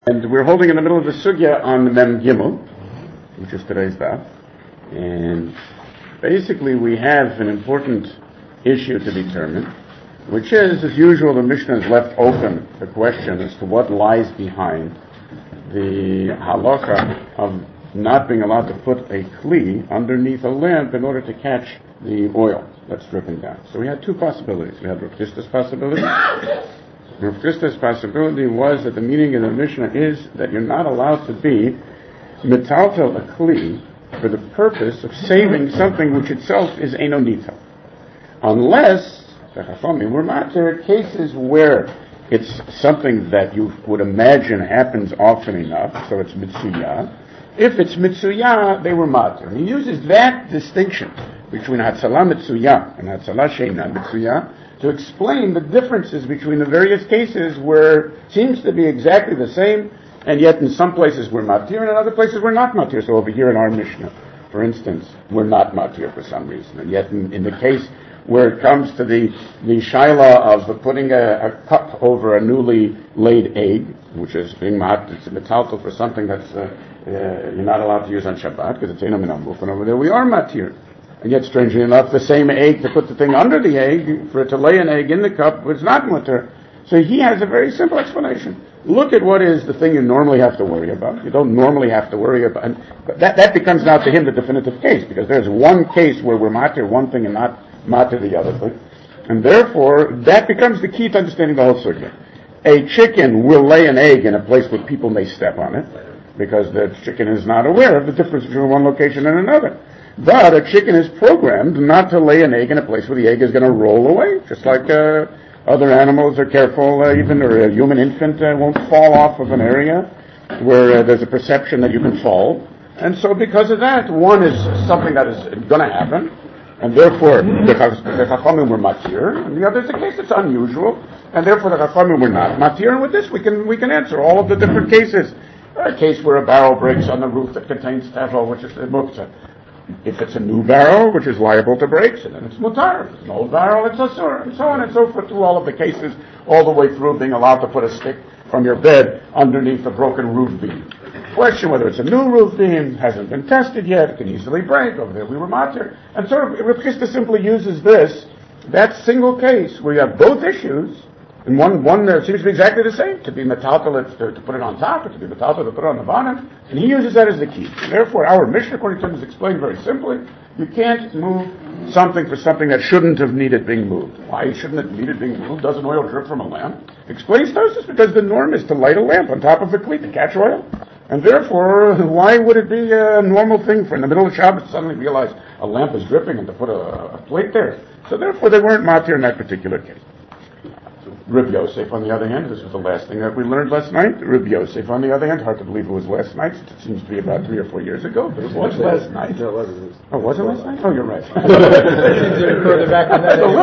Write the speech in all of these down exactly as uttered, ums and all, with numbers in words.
And we're holding in the middle of the sugya on the Mem Gimel, which is today's daf. And basically we have an important issue to determine, which is, as usual, the Mishnah has left open the question as to what lies behind the halacha of not being allowed to put a kli underneath a lamp in order to catch the oil that's dripping down. So we had two possibilities. We had Rav Chisda's possibility. Rav Chisda's possibility was that the meaning of the Mishnah is that you're not allowed to be metaltel a kli for the purpose of saving something which itself is eno nita. Unless, the Chachamim were not, there are cases where it's something that you would imagine happens often enough, so it's mitsuya. If it's mitsuya, they were matir. And he uses that distinction between hatzalah mitsuya and hatzalah sheina mitsuya to explain the differences between the various cases where it seems to be exactly the same, and yet in some places we're matir and in other places we're not matir. So over here in our Mishnah, for instance, we're not matir for some reason, and yet in, in the case where it comes to the the shaila of putting a, a cup over a newly laid egg, which is being mat, it's a metaltal for something that's uh, uh, you're not allowed to use on Shabbat because it's eno min hamuf, and over there we are matir. And yet, strangely enough, the same egg, to put the thing under the egg, for it to lay an egg in the cup, was not mutter. So he has a very simple explanation. Look at what is the thing you normally have to worry about. You don't normally have to worry about, and but that, that becomes now to him the definitive case, because there's one case where we're matter one thing and not matter the other thing. And therefore, that becomes the key to understanding the whole sugya. A chicken will lay an egg in a place where people may step on it, because the chicken is not aware of the difference between one location and another. But a chicken is programmed not to lay an egg in a place where the egg is going to roll away, just like uh, other animals are careful, uh, even or a human infant uh, won't fall off of an area where uh, there's a perception that you can fall. And so because of that, one is something that is going to happen, and therefore the Chachamim were matir, and the other is a case that's unusual, and therefore the Chachamim were not matir. And with this we can we can answer all of the different cases. A case where a barrel breaks on the roof that contains tevel, which is the muktzah. If it's a new barrel, which is liable to breaks, and then it's mutar. If it's an old barrel, it's asur, and so on and so forth through all of the cases, all the way through being allowed to put a stick from your bed underneath a broken roof beam. Question whether it's a new roof beam hasn't been tested yet. It can easily break. Over there we were matir. And so Rav Chisda simply uses this, that single case where you have both issues, and one one uh, seems to be exactly the same, to be metaltal to, to put it on top, or to be metaltal to put it on the bottom, and he uses that as the key. And therefore, our Mishnah, according to him, is explained very simply. You can't move something for something that shouldn't have needed being moved. Why shouldn't it needed being moved? Doesn't oil drip from a lamp? Explains Tosfos, because the norm is to light a lamp on top of the kli to catch oil. And therefore, why would it be a normal thing for in the middle of Shabbat to suddenly realize a lamp is dripping and to put a, a plate there? So therefore, they weren't matir in that particular case. Reb Yosef, on the other hand, this was the last thing that we learned last night. Reb Yosef, on the other hand, hard to believe it was last night. It seems to be about three or four years ago, but it was last night. No, it wasn't. Oh, was it last night? Oh, you're right. Further back on that. A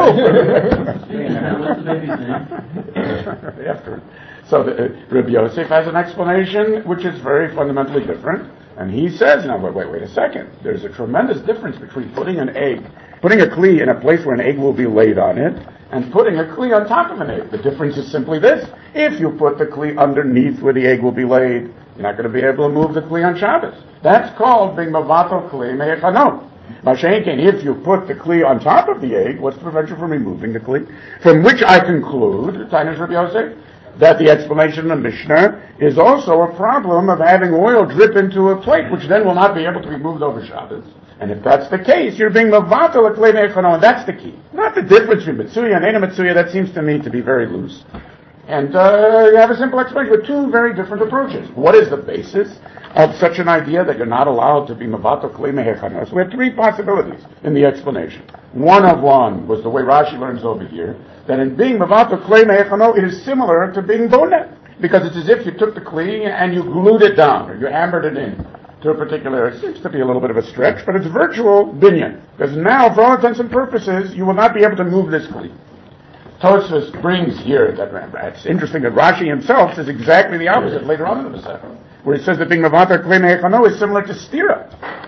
little. After. So the, uh, Reb Yosef has an explanation which is very fundamentally different, and he says, now wait, wait, wait a second. There's a tremendous difference between putting an egg, putting a kli in a place where an egg will be laid on it, and putting a kli on top of an egg. The difference is simply this. If you put the kli underneath where the egg will be laid, you're not going to be able to move the kli on Shabbos. That's called being mavato kli mehechanot. Mashenkin, if you put the kli on top of the egg, what's to prevent you from removing the kli? From which I conclude, Tainus Rabbi Yosef, that the explanation of the Mishnah is also a problem of having oil drip into a plate, which then will not be able to be moved over Shabbos. And if that's the case, you're being mavatal a klei mechano, and that's the key. Not the difference between mitsuya and ena mitsuya. That seems to me to be very loose. And uh, you have a simple explanation with two very different approaches. What is the basis of such an idea that you're not allowed to be mavatal klei mechano? So we have three possibilities in the explanation. One of one was the way Rashi learns over here, that in being mavatal klei mechano, it is similar to being boneh, because it's as if you took the kli and you glued it down, or you hammered it in to a particular, it seems to be a little bit of a stretch, but it's virtual binyan. Because now, for all intents and purposes, you will not be able to move this kli. Tosfos brings here, that it's interesting that Rashi himself says exactly the opposite later on in the Masechah, where he says that being mavatar klei mechano is similar to stira.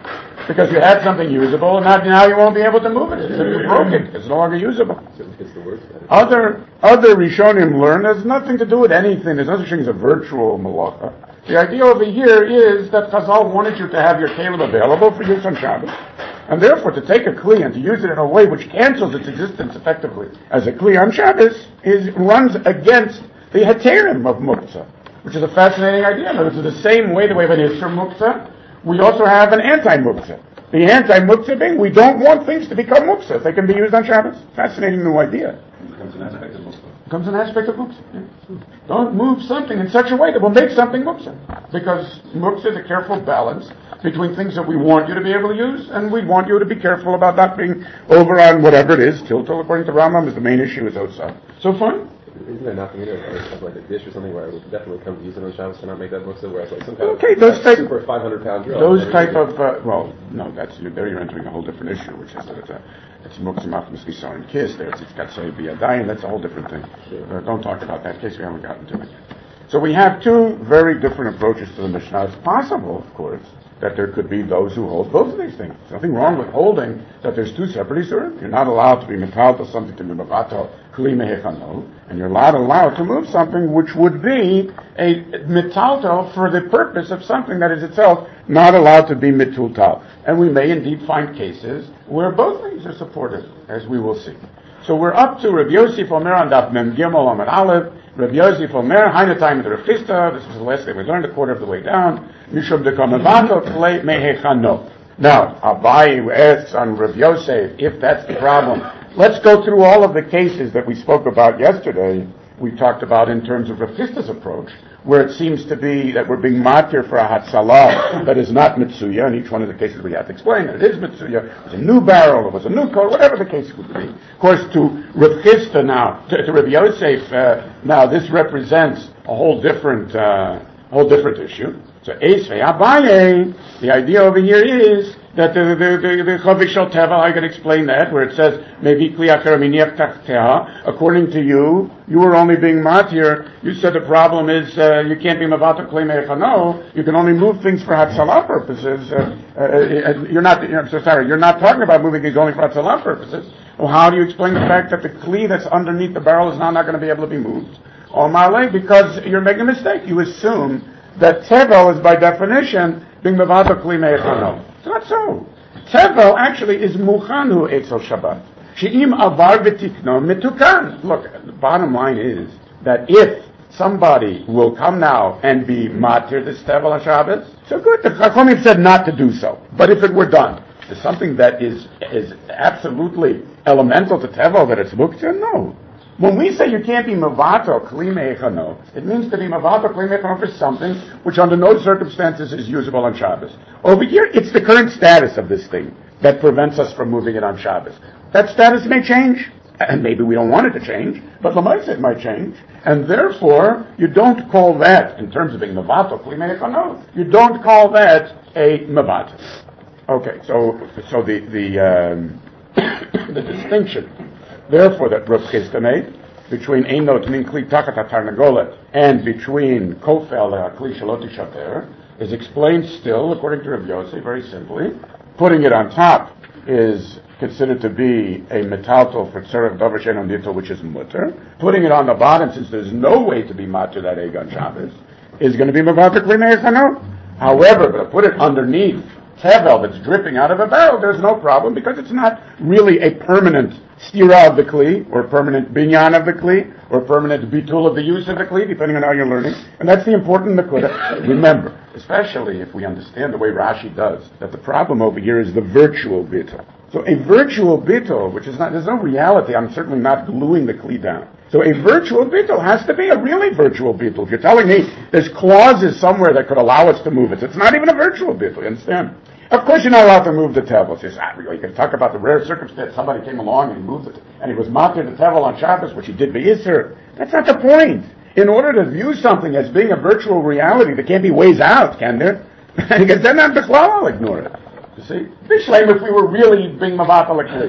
because you had something usable, and now, now you won't be able to move it. It's simply broken. It's no longer usable. It's the worst. Other other Rishonim learn there's nothing to do with anything. There's no such thing as a virtual malacha. The idea over here is that Chazal wanted you to have your kelim available for use on Shabbos, and therefore to take a kli and to use it in a way which cancels its existence effectively as a kli on Shabbos is runs against the heterim of muktzah, which is a fascinating idea. Now, this is the same way that we have an isur muktzah. We also have an anti-muktzah. The anti-muktzah being we don't want things to become muktzah if they can be used on Shabbos. Fascinating new idea. It becomes an aspect of muktzah. It becomes an aspect of muktzah. Yeah. Don't move something in such a way that will make something muktzah. Because muktzah is a careful balance between things that we want you to be able to use, and we want you to be careful about not being over on whatever it is. Tiltal, according to Rambam, is the main issue with Osah. So fine. Isn't there nothing in it, like, like a dish or something where it would definitely come to use it on Shabbos to not make that muktzah, whereas like some kind okay, of those like type, super five hundred pound drill. Those type of, uh, well, no, that's, you're, there you're entering a whole different issue, which is that it's a, it's muktzah mafmas kisar and kiss, there it's got to be a dying, that's a whole different thing. Sure. Uh, don't talk about that case, we haven't gotten to it yet. So we have two very different approaches to the Mishnah. It's possible, of course, that there could be those who hold both of these things. There's nothing wrong with holding that there's two separate isurim. You're not allowed to be metaltal something to be mavato kli mehechano, and you're not allowed to move something which would be a metaltal for the purpose of something that is itself not allowed to be mitultal. And we may indeed find cases where both things are supported, as we will see. So we're up to Rabbi Yosef Omer on Daf Mem Gimel Amud Aleph. Rabbi Yosef Omer, Haina time of the Rav Chisda. This was the last thing we learned, a quarter of the way down. Mishum dekamavato klei mehechano. Now, Abaye asks on Rabbi Yosef if that's the problem. Let's go through all of the cases that we spoke about yesterday. We talked about in terms of Rav Chisda's approach, where it seems to be that we're being matir for a hatzalah that is not mitzuya. In each one of the cases we have to explain that it is mitzuya. It was a new barrel, it was a new coat, whatever the case would be. Of course, to Rav Chisda now, to, to Rabbi Yosef, uh, now this represents a whole different, uh, whole different issue. So Esvei Abaye, the idea over here is that the the the, the Chavik Shel Teva, I can explain that, where it says maybe Kli Acher Miniach Tachteha. According to you, you were only being matir. You said the problem is uh, you can't be mavato Kli Meichano. You can only move things for Hatzalah purposes. Uh, uh, you're not. I'm so sorry. You're not talking about moving things only for Hatzalah purposes. Well, how do you explain the fact that the Kli that's underneath the barrel is now not going to be able to be moved? Or Malay, because you're making a mistake. You assume that Tevel is by definition being mavato Kli Meichano. It's not so. Tevel actually is muchanu etzel Shabbat. She'im avar v'tikno mitukan. Look, the bottom line is that if somebody will come now and be matir this Tevel HaShabbos, so good. The Chachamim said not to do so. But if it were done, is something that is is absolutely elemental to Tevel that it's muktzah? No. When we say you can't be mavato kli meichano, it means to be mavato kli meichano for something which under no circumstances is usable on Shabbos. Over here, it's the current status of this thing that prevents us from moving it on Shabbos. That status may change, and maybe we don't want it to change, but Lamaisa it might change, and therefore, you don't call that, in terms of being mavato kli meichano, you don't call that a mavato. Okay, so so the the um, the distinction, therefore, that Rav Chisda made between Einot Min Kli Tachat HaTarnagolet and between Kofel Kli Shalot Yishater is explained still, according to Rav Yosef, very simply. Putting it on top is considered to be a metaltal for Tzerach Dover Shein Nittel, which is mutter. Putting it on the bottom, since there's no way to be matter that egg on Shabbos, is going to be Mavatar Kli Meichano. However, to put it underneath Tevel that's dripping out of a barrel, there's no problem because it's not really a permanent stira of the kli, or permanent binyan of the kli, or permanent bitul of the use of the kli, depending on how you're learning. And that's the important nakuda. Remember, especially if we understand the way Rashi does, that the problem over here is the virtual bitul. So a virtual bitul, which is not, there's no reality, I'm certainly not gluing the kli down. So a virtual bittul has to be a really virtual bittul. If you're telling me there's clauses somewhere that could allow us to move it, it's not even a virtual bittul, you understand? Of course you're not allowed to move the tevel. You, ah, you can talk about the rare circumstance somebody came along and he moved it, and he was matir the tevel on Shabbos, which he did by Isser. That's not the point. In order to view something as being a virtual reality, there can't be ways out, can there? Because then I'm the I'll ignore it. You see? Bishlem if we were really being mavatal kli.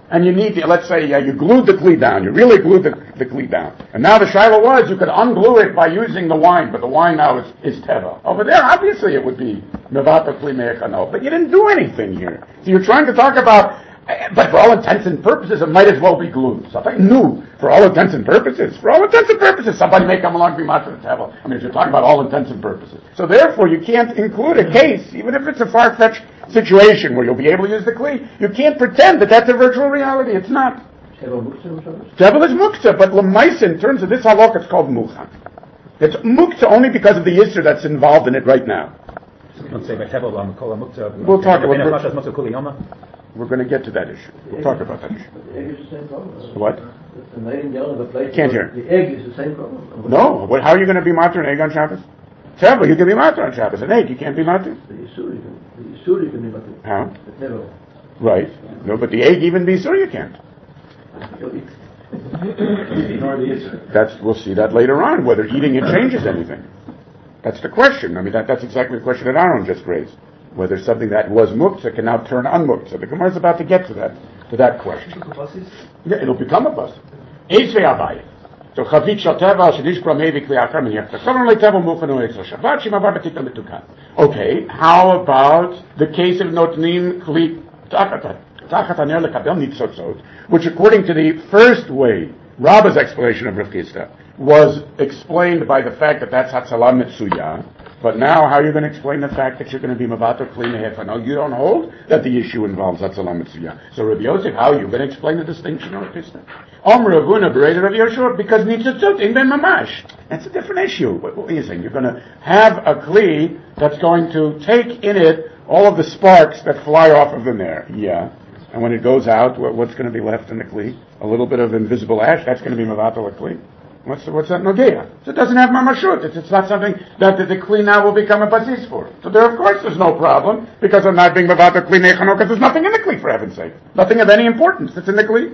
and you need to, let's say uh, you glued the kli down, you really glued the, the kli down, and now the shaila was you could unglue it by using the wine, but the wine now is, is teva. Over there, obviously it would be mevata kli me'echano, but you didn't do anything here. So you're trying to talk about, but for all intents and purposes, it might as well be glued. Something new, for all intents and purposes. For all intents and purposes, somebody may come along and be matzah teva. I mean, if you're talking about all intents and purposes. So therefore, you can't include a case, even if it's a far-fetched situation where you'll be able to use the kli. You can't pretend that that's a virtual reality. It's not. Tevel is muktzah, but lemaisa, in terms of this halakha, it's called mukha. It's muktzah only because of the yisr that's involved in it right now. We'll talk about it. We're going to get to that issue. We'll talk about that issue. What? I can't hear. The egg is the same problem. No. What, how are you going to be matter an egg on Shabbos? Tevel, you can be matter on Shabbos. An egg, you can't be matter. The Yisur, you can, the Yisur you can be matter. How? The Tevel. Right. No, but the egg even be sure you can't. Ignore the Yisur. That's, we'll see that later on, whether eating it changes anything. That's the question. I mean, that, that's exactly the question that Aaron just raised. Whether something that was muktzah can now turn unmuktzah. The Gemara is about to get to that, to that question. Yeah, it'll become a bus. Eisvei abaye. So chavit shel teva shedish pramei v'kli achar min yachta. Someone like teva muchanu etzel shabbat shimavar b'tikta metukan. Okay, how about the case of notnim kli tachat tachat haner lekabel nitzotzot, which according to the first way, Rabba's explanation of Rav Chisda, was explained by the fact that that's hatzalah mitzuya. But now, how are you going to explain the fact that you're going to be mavato kli mehefa? No, you don't hold that the issue involves hatzalah mitzuya. So Rabbi Yosef, how are you going to explain the distinction of Chisda? Om Ravuna berated Rav Yoshua because nitzotzot in ben mamash. That's a different issue. What, what are you saying? You're going to have a kli that's going to take in it all of the sparks that fly off of the ner. Yeah. And when it goes out, what, what's going to be left in the kli? A little bit of invisible ash. That's going to be mavato kli. What's, what's that nogea? So it doesn't have mamashut. It's, it's not something that the, the kli now will become a basis for. So there, of course, there's no problem because I'm not being mavata kli nechano because there's nothing in the kli, for heaven's sake. Nothing of any importance that's in the kli.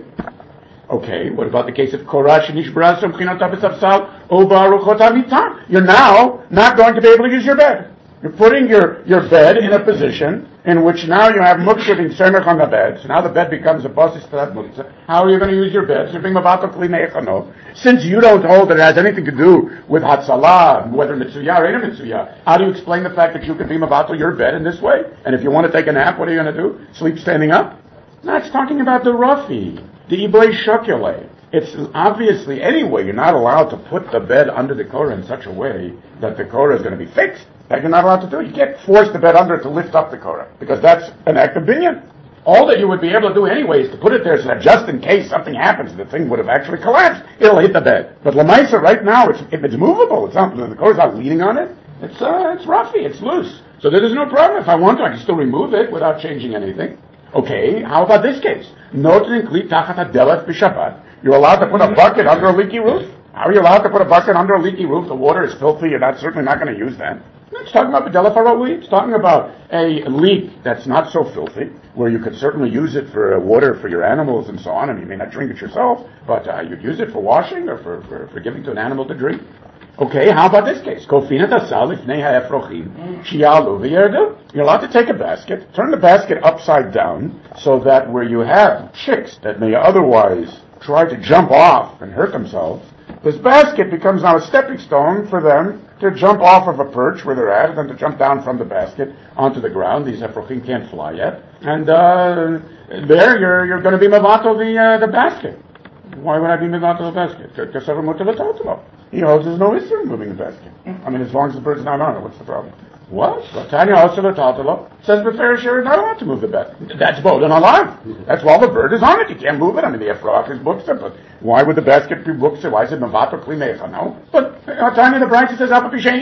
Okay, what about the case of korash and ishbras from chinot abisabsal o baruchot amitam? You're now not going to be able to use your bed. You're putting your, your bed in a position in which now you have muktzah being semech on the bed. So now the bed becomes a basis to that muktzah. How are you going to use your bed? So you're being mavato kli nechano. Since you don't hold that it has anything to do with hatzalah, whether mitzuya or ain't mitzuya, how do you explain the fact that you can be mavato your bed in this way? And if you want to take a nap, what are you going to do? Sleep standing up? No, it's talking about the rafi, the iblei shokule. It's obviously, anyway, you're not allowed to put the bed under the korah in such a way that the korah is going to be fixed. That you're not allowed to do. You can't force the bed under it to lift up the korah, because that's an act of binyan. All that you would be able to do anyway is to put it there so that just in case something happens, the thing would have actually collapsed, it'll hit the bed. But Lamaisa, right now, it's, if it's movable, it's not, the korah's not leaning on it, it's, uh, it's roughy, it's loose. So there is no problem. If I want to, I can still remove it without changing anything. Okay, how about this case? Notin kli tachat hadelef b'shabbat. You're allowed to put a bucket under a leaky roof? How are you allowed to put a bucket under a leaky roof? The water is filthy, you're not, certainly not going to use that. It's talking about B'delef HaRaui. It's talking about a leak that's not so filthy, where you could certainly use it for uh, water for your animals and so on, and you may not drink it yourself, but uh, you'd use it for washing or for, for, for giving to an animal to drink. Okay, how about this case? Kofinat asal ifnei ha'efrochim shi'alu v'yerdu. You're allowed to take a basket, turn the basket upside down, so that where you have chicks that may otherwise try to jump off and hurt themselves, this basket becomes now a stepping stone for them to jump off of a perch where they're at, and then to jump down from the basket onto the ground. These efrochim can't fly yet, and uh, there you're you're going to be mavato the uh, the basket. Why would I be mavato the basket? Because he holds there's no issue in moving the basket. I mean, as long as the bird's not on it, what's the problem? What? Tanya also says the fair share is not allowed to move the basket. That's bold and alive. That's while the bird is on it. You can't move it. I mean, the efrach is buksa, but why would the basket be buksa? Why is it mavato kli mecha? No. But Tanya the Braita says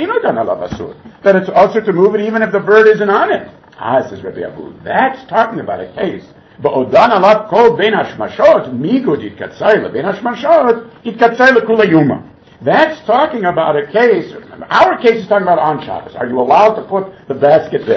that it's also to move it even if the bird isn't on it. Ah, says Rabbi Abu. That's talking about a case. Ba'odan alav kol ben hashmashot migud itkatzai lebein hashmashot itkatzai lekula yuma. That's talking about a case, our case is talking about on Shabbos. Are you allowed to put the basket there?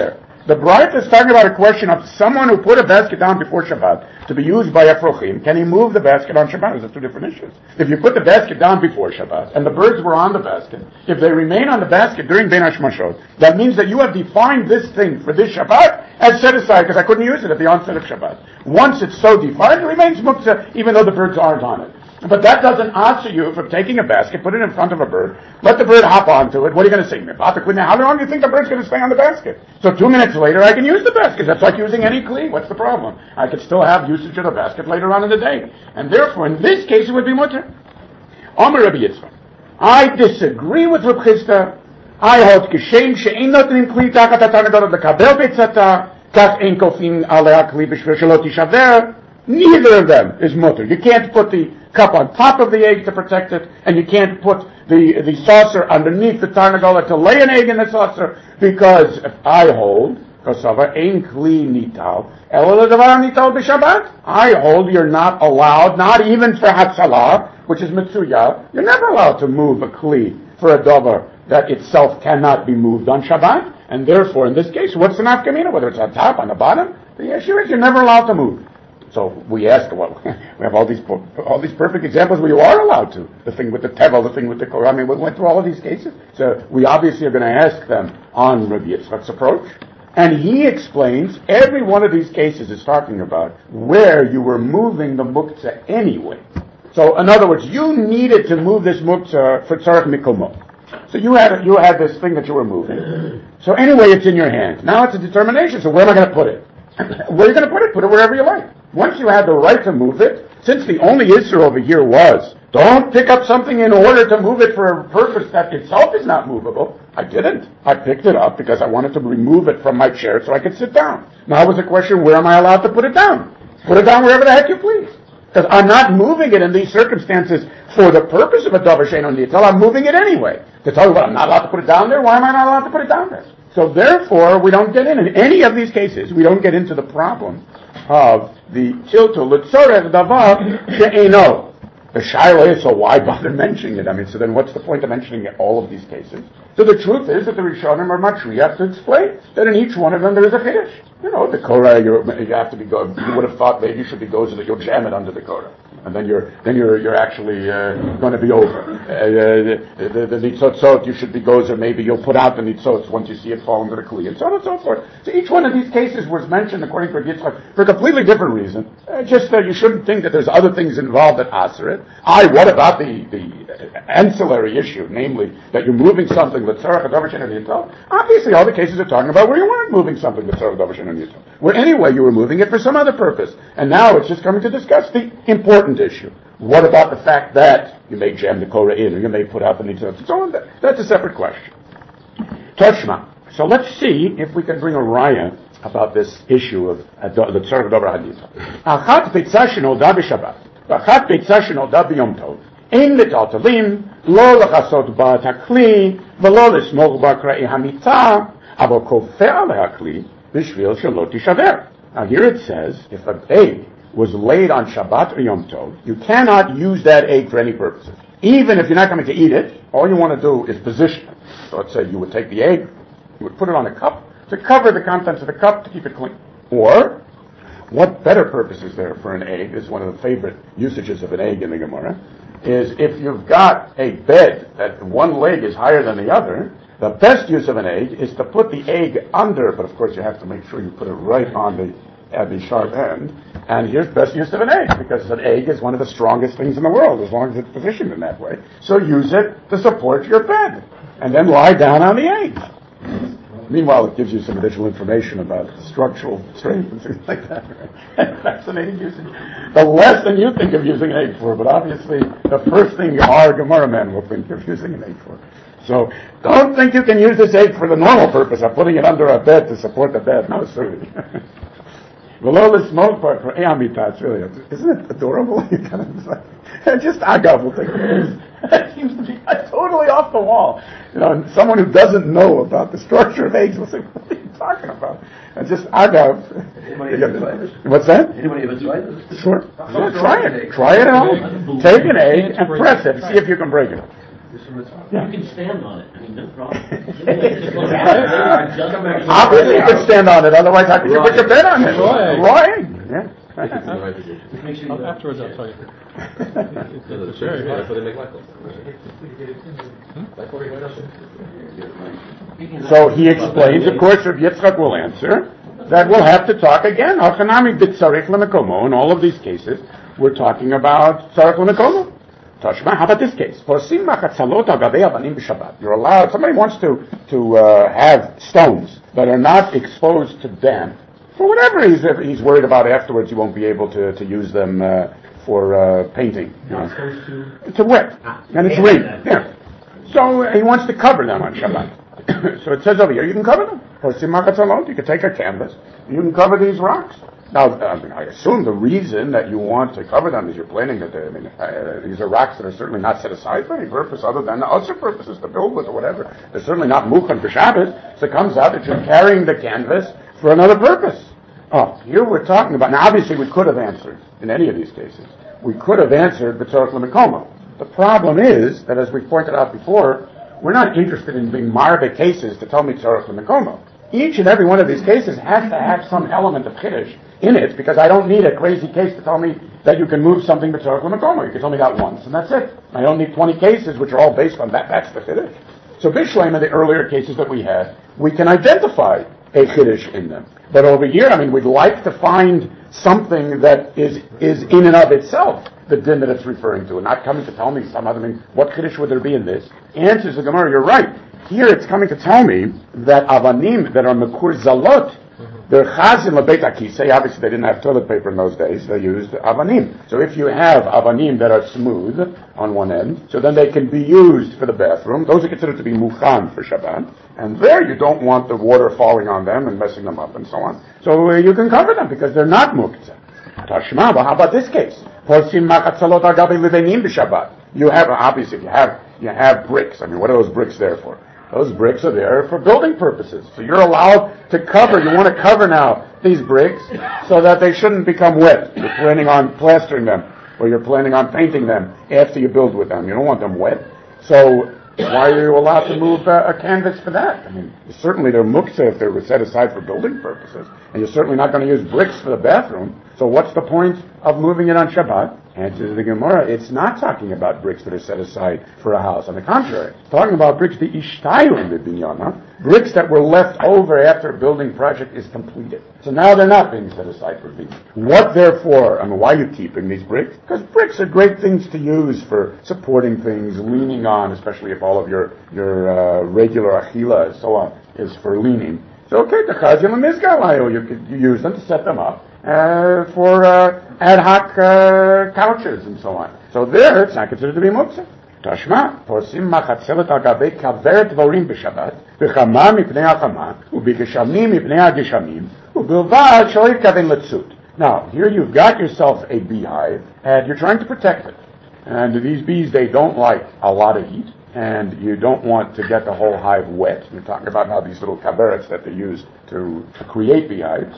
The Braita is talking about a question of someone who put a basket down before Shabbat to be used by Afrochim. Can he move the basket on Shabbat? Those are two different issues. If you put the basket down before Shabbat and the birds were on the basket, if they remain on the basket during Ben Hashmashot, that means that you have defined this thing for this Shabbat as set aside because I couldn't use it at the onset of Shabbat. Once it's so defined, it remains muktzah even though the birds aren't on it. But that doesn't answer you from taking a basket, put it in front of a bird, let the bird hop onto it. What are you going to say? How long do you think the bird's going to stay on the basket? So two minutes later, I can use the basket. That's like using any kli. What's the problem? I could still have usage of the basket later on in the day. And therefore, in this case, it would be mutter. Omer Rabbi Yitzchak. I disagree with Reb Chisda. I hold kishem she'ein notnim kli tachat hatanagor lekabel beitzata kach ein kofin alei kli b'shvil shelo tishaver. Neither of them is mutter. You can't put the cup on top of the egg to protect it, and you can't put the the saucer underneath the tarnagola to lay an egg in the saucer, because if I hold, kosava ein kli nital, elo ledavar nital b'Shabbat, I hold you're not allowed, not even for hatzalah, which is mitzuya, you're never allowed to move a kli for a davar that itself cannot be moved on Shabbat, and therefore in this case, what's the nafkamina, whether it's on top, on the bottom? The issue is you're never allowed to move. So we ask, well, we have all these all these perfect examples where you are allowed to. The thing with the tevel, the thing with the korah. I mean, we went through all of these cases. So we obviously are going to ask them on Rabbi Yitzchak's approach. And he explains every one of these cases is talking about where you were moving the muktzah anyway. So in other words, you needed to move this muktzah for tzarech mikomo. So you had you had this thing that you were moving. So anyway, it's in your hand. Now it's a determination. So where am I going to put it? Where are you going to put it? Put it wherever you like. Once you had the right to move it, since the only issue over here was, don't pick up something in order to move it for a purpose that itself is not movable, I didn't. I picked it up because I wanted to remove it from my chair so I could sit down. Now it was a question, where am I allowed to put it down? Put it down wherever the heck you please. Because I'm not moving it in these circumstances for the purpose of a davar she'eino nital. I'm moving it anyway. To tell you what, I'm not allowed to put it down there? Why am I not allowed to put it down there? So therefore, we don't get in. In any of these cases, we don't get into the problem of the tiltul l'tzorech davar she'eino. The shaila is, so why bother mentioning it? I mean, so then what's the point of mentioning all of these cases? So the truth is that the Rishonim are matriach to explain that in each one of them there is a chiddush. You know, the Korah, you have to be go. You would have thought maybe you should be goes so that you'll jam it under the Korah, and then you're then you're you're actually uh, going to be over. Uh, the, the, the nitzotzot, you should be goes, or maybe you'll put out the nitzotzot once you see it fall into the kli, and so on and so forth. So each one of these cases was mentioned according to Yitzchak for a completely different reason. Uh, just that you shouldn't think that there's other things involved that answer it. I, what about the the ancillary issue, namely that you're moving something with tzarech davar she'eino nital? Obviously, all the cases are talking about where you weren't moving something with tzarech davar she'eino nital, where anyway you were moving it for some other purpose, and now it's just coming to discuss the important issue. What about the fact that you may jam the korah in, or you may put out the nitzot, and so on? That's a separate question. Toshma. So let's see if we can bring a raya about this issue of uh, the tzarech davar hadith. Achat beitzah shenolda b'Shabbat, v'achat beitzah shenolda b'Yom Tov. אין מטלטלים, לא לחסות בה את הכלי, ולא לסמוך בה קראי המיטה, אבל כופה עליה הכלי, בשביל שלא תישבר. Now here it says, if an egg was laid on Shabbat or Yom Tov, you cannot use that egg for any purposes. Even if you're not coming to eat it, all you want to do is position it. So let's say you would take the egg, you would put it on a cup to cover the contents of the cup to keep it clean. Or, what better purpose is there for an egg? This is one of the favorite usages of an egg in the Gemara. Is if you've got a bed that one leg is higher than the other, the best use of an egg is to put the egg under, but of course you have to make sure you put it right on the at the sharp end. And here's best use of an egg, because an egg is one of the strongest things in the world, as long as it's positioned in that way. So use it to support your bed, and then lie down on the egg. Meanwhile, it gives you some additional information about structural strength and things like that. Right? Fascinating usage. The less than you think of using an egg for, but obviously the first thing our Gemara men will think of using an egg for. So don't think you can use this egg for the normal purpose of putting it under a bed to support the bed. No, certainly. Below the smoke part for Eamita, it's really, isn't it adorable? You kind of like, just Agav will take it. It seems to be totally off the wall. You know, and someone who doesn't know about the structure of eggs will say, what are you talking about? And just Agav. What's that? Anybody ever tried this? Sure. Yeah, try it. Try it at home. Take an egg and press it. See if you can break it. Just from the top. Yeah. You can stand on it. I mean, no problem. Obviously, you could stand on it. Otherwise, how could you put your bed on it? Right. Right. Yeah. If it's in the right position. Make sure you I'll- Afterwards, I'll tell you. No, the It's very trick is hard. that's why they make light bulbs. Light bulbs right up there. So he explains, of course, Rav Yitzchak will answer, that we'll have to talk again. Hachanami b'tzarich lemekomo. In all of these cases, we're talking about tzarich lemekomo. Tashma, how about this case? Posim machatzalot al gavei avanim b'Shabbat. You're allowed, somebody wants to, to uh, have stones that are not exposed to damp. For whatever he's, he's worried about afterwards, he won't be able to, to use them uh, for uh, painting. You know. It's a wet, and it's rain. Yeah. So uh, he wants to cover them on Shabbat. So it says over here, you can cover them. You can take a canvas, you can cover these rocks. Now, I, mean, I assume the reason that you want to cover them is you're planning that they, I mean, uh, these are rocks that are certainly not set aside for any purpose other than the other purposes to build with or whatever. They're certainly not mukhan for Shabbos. So it comes out that you're carrying the canvas for another purpose. Oh, here we're talking about, now obviously we could have answered in any of these cases. We could have answered B'tzorach L'Mekomo. The problem is that, as we pointed out before, we're not interested in being marbe cases to tell me B'tzorach L'Mekomo. Each and every one of these cases has to have some element of Kiddush in it, because I don't need a crazy case to tell me that you can move something B'tzorach L'Mekomo. You can tell me that once, and that's it. I don't need twenty cases which are all based on that. That's the Kiddush. So Bishleim, in the earlier cases that we had, we can identify a Kiddush in them. But over here, I mean, we'd like to find something that is is in and of itself the din that it's referring to, and not coming to tell me some other, I mean, what Kiddush would there be in this? Answers the Gemara, you're right. Here it's coming to tell me that avanim that are mekur zalot, they're chazim lebeit akisei. Obviously, they didn't have toilet paper in those days. They used avanim. So if you have avanim that are smooth on one end, so then they can be used for the bathroom. Those are considered to be mukhan for Shabbat. And there you don't want the water falling on them and messing them up and so on. So uh, you can cover them because they're not muktzah. Tashma, but how about this case? Posim machatzalot al gabei levenim b'Shabbat. You have, obviously, if you have, you have bricks. I mean, what are those bricks there for? Those bricks are there for building purposes. So you're allowed to cover, you want to cover now these bricks so that they shouldn't become wet. You're planning on plastering them, or you're planning on painting them after you build with them. You don't want them wet. So why are you allowed to move a, a canvas for that? I mean, certainly they're muktzah if they were set aside for building purposes, and you're certainly not going to use bricks for the bathroom. So what's the point of moving it on Shabbat? Answers the Gemara, it's not talking about bricks that are set aside for a house. On the contrary, it's talking about bricks the ishtayim the binyana, bricks that were left over after a building project is completed. So now they're not being set aside for binyan. What therefore, I mean, why are you keeping these bricks? Because bricks are great things to use for supporting things, leaning on, especially if all of your your uh, regular achila and so on is for leaning. So okay, the chazim and mizgalayo, you could you use them to set them up uh, for uh, ad hoc uh, couches and so on. So there, it's not considered to be muktzah. Tashma, posim machatzelet al gabei kaveret dvorim b'Shabbat, b'chama mipnei hachama, u'b'geshamim mipnei hageshamim, u'bilvad shelo yitkaven letzut. Now, here you've got yourself a beehive, and you're trying to protect it. And these bees, they don't like a lot of heat, and you don't want to get the whole hive wet. You're talking about now these little cabarets that they use to, to create beehives.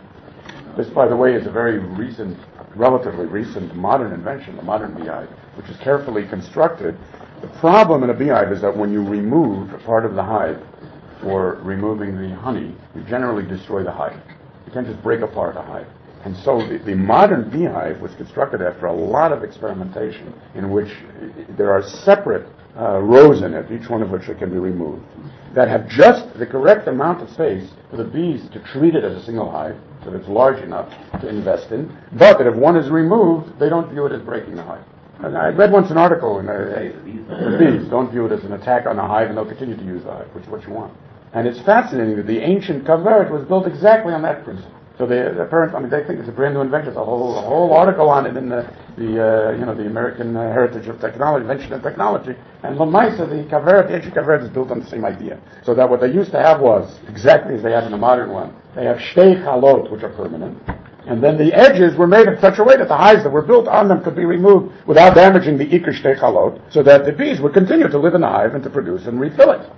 This, by the way, is a very recent, relatively recent modern invention, the modern beehive, which is carefully constructed. The problem in a beehive is that when you remove a part of the hive for removing the honey, you generally destroy the hive. You can't just break apart a hive. And so the, the modern beehive was constructed after a lot of experimentation in which there are separate uh, rows in it, each one of which can be removed, that have just the correct amount of space for the bees to treat it as a single hive, so that it's large enough to invest in, but that if one is removed, they don't view it as breaking the hive. And I read once an article in uh, the bees don't view it as an attack on the hive, and they'll continue to use the hive, which is what you want. And it's fascinating that the ancient kaveret was built exactly on that principle. So the, the parents, I mean, they think it's a brand new invention. There's a whole, a whole article on it in the, the uh, you know, the American uh, Heritage of Technology, Invention and Technology. And Lamaisa, the kaveret, the ancient kaveret is built on the same idea. So that what they used to have was exactly as they have in the modern one. They have shtei chalot, which are permanent. And then the edges were made in such a way that the hives that were built on them could be removed without damaging the ikr shtei chalot, so that the bees would continue to live in the hive and to produce and refill it.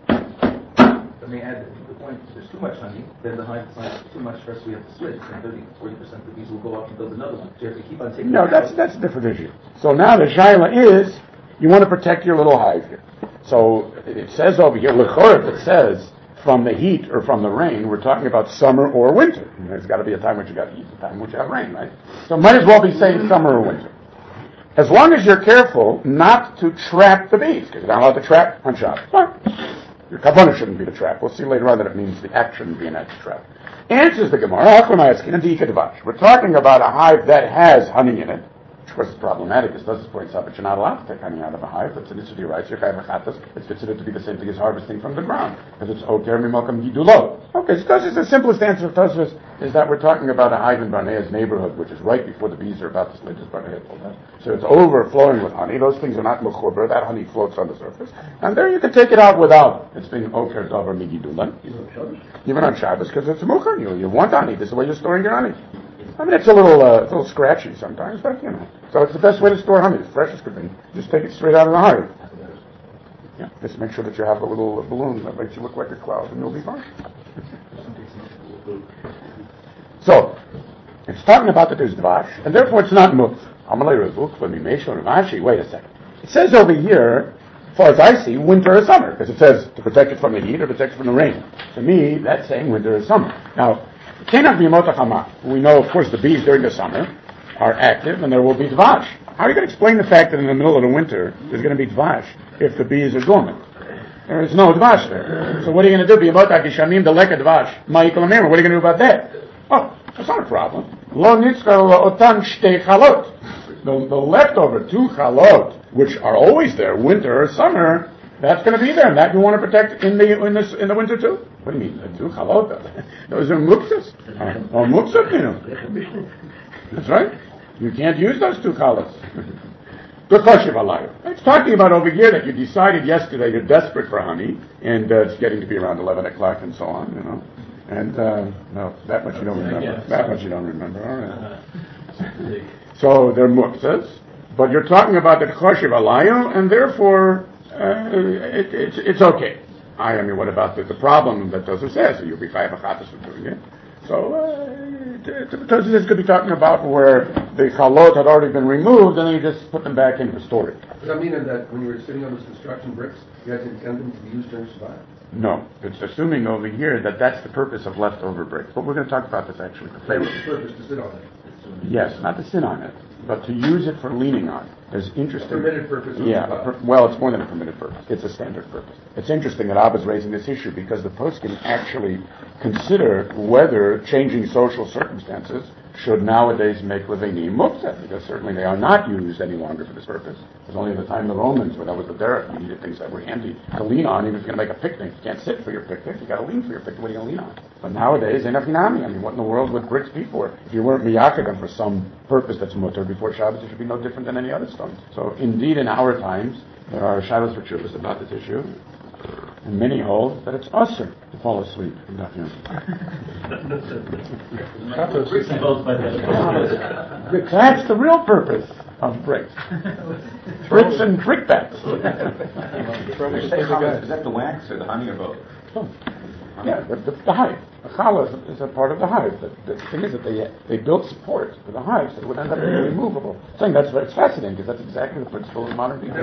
Let me add the point, there's too much honey, then the hive finds too much first, we have to switch, and thirty to forty percent of the bees will go off and build another one. So you have to keep on taking No, it that's out. that's a different issue. So now the shaila is, you want to protect your little hive here. So it says over here, l'chorah, it says from the heat or from the rain, we're talking about summer or winter. And there's got to be a time when you got heat, a time when you got rain, right? So might as well be saying summer or winter. As long as you're careful not to trap the bees, because you're not allowed to trap on Shabbos. Fine. Your kavanah shouldn't be the trap. We'll see later on that it means the act shouldn't be an act trap. Answers the Gemara, we're talking about a hive that has honey in it, which of course is problematic. This does points out that you're not allowed to take honey out of a hive. That's an issue of your rights. Your it's considered to be the same thing as harvesting from the ground, because it's oker mimalkam gidulo. Okay, so Tosfos, the simplest answer of Tosfos is that we're talking about a hive in Barnea's neighborhood, which is right before the bees are about to split, as Barnea told us. So it's overflowing with honey. Those things are not mechuber. That honey floats on the surface, and there you can take it out without it's being oker davar migidulan. Even on Shabbos, because it's mucher. You you want honey. This is where you're storing your honey. I mean, it's a little, uh, it's a little scratchy sometimes, but you know. So it's the best way to store honey, as fresh as could be. Just take it straight out of the hive. Yeah, just make sure that you have a little uh, balloon that makes you look like a cloud, and you'll be fine. So, it's talking about that there's dvash, and therefore it's not mukh. Wait a second. It says over here, as far as I see, winter or summer, because it says to protect it from the heat or protect it from the rain. To me, that's saying winter or summer. Now, we know, of course, the bees during the summer are active, and there will be dvash. How are you going to explain the fact that in the middle of the winter there's going to be dvash if the bees are dormant? There is no dvash there. So what are you going to do? What are you going to do about that? Oh, that's not a problem. The, the leftover two chalot, which are always there, winter or summer, that's going to be there, and that you want to protect in the in this in the winter too. What do you mean? The two chalot? Those are muksas. Or muksat, you know. That's right. You can't use those two chalots. It's talking about over here that you decided yesterday you're desperate for honey, and uh, it's getting to be around eleven o'clock and so on, you know. And uh, no, that much you don't remember. That much you don't remember. All right. So they're muksas, but you're talking about the choshev alayu, and therefore uh, it, it's it's okay. I, I mean, what about the, the problem that Tosfos says? You'll be chayav achatas for doing it. So Tosfos uh, could be talking about where the chalot had already been removed, and then you just put them back in for storage. Does that mean that when you were sitting on those construction bricks, you had to intend them to be used during Shabbat? No, it's assuming over here that that's the purpose of leftover bricks. But we're going to talk about this actually. What's the purpose to sit on it? Yes, not to sit on it, but to use it for leaning on. There's interesting. A permitted purpose. Yeah, per, well, it's more than a permitted purpose. It's a standard purpose. It's interesting that Abba's raising this issue because the poskim actually consider whether changing social circumstances should nowadays make levenim muktzah, because certainly they are not used any longer for this purpose. It was only at the time of the Romans when that was the derech. You needed things that were handy to lean on. Even if you're going to make a picnic, you can't sit for your picnic. You got to lean for your picnic. What are you going to lean on? But nowadays, enachinami. I mean, what in the world would bricks be for? If you weren't miyaked them for some purpose that's mutter before Shabbos, it should be no different than any other stone. So indeed, in our times, there are shadows for chuvas about this issue. And many hold that it's usher to fall asleep. That's the real purpose of bricks. Bricks and brickbats. Is that the wax or the honey or both? Oh. Yeah, the, the, the hive. The challah is, is a part of the hive. The, the thing is that they they built support for the hive so it would end up being removable. I think that's it's fascinating because that's exactly the principle of modern bees.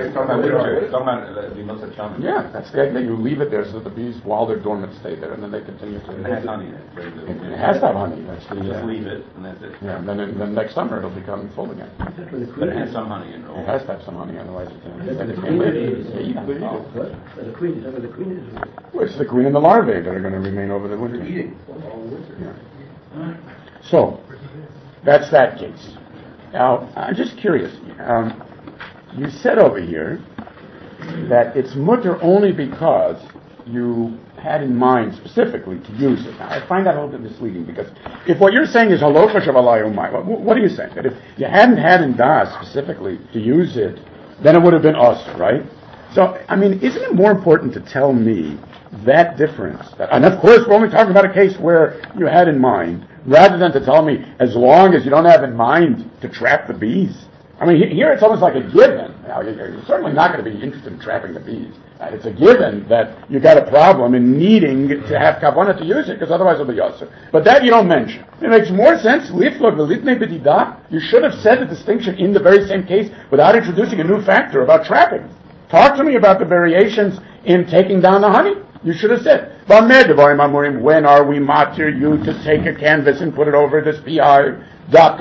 Yeah, that's the idea. You leave it there so that the bees, while they're dormant, stay there, and then they continue to. It has honey. It, it has to have honey. That's the, Just uh, leave it, and that's it. Yeah, and then, in, then next summer it'll become full again. But it has some honey in it. It has to have some honey, otherwise it can't. Then it queen can't is- live. The queen, is that where the queen is? Well, it's the queen and the larvae that are going to remain over the winter. Eating all winter. Yeah. So, that's that case. Now, I'm just curious. Um, you said over here that it's mutter only because you had in mind specifically to use it. Now, I find that a little bit misleading because if what you're saying is halocha shavalai umay, what, what are you saying? That if you hadn't had in das specifically to use it, then it would have been us, right? So, I mean, isn't it more important to tell me that difference? That, and of course, we're only talking about a case where you had in mind, rather than to tell me, as long as you don't have in mind to trap the bees. I mean, here it's almost like a given. Now, you're certainly not going to be interested in trapping the bees. Uh, it's a given that you got a problem in needing to have kavanah to use it, because otherwise it'll be yasser. But that you don't mention. It makes more sense. You should have said the distinction in the very same case without introducing a new factor about trapping. Talk to me about the variations in taking down the honey. You should have said, when are we matir you to take a canvas and put it over this pi? But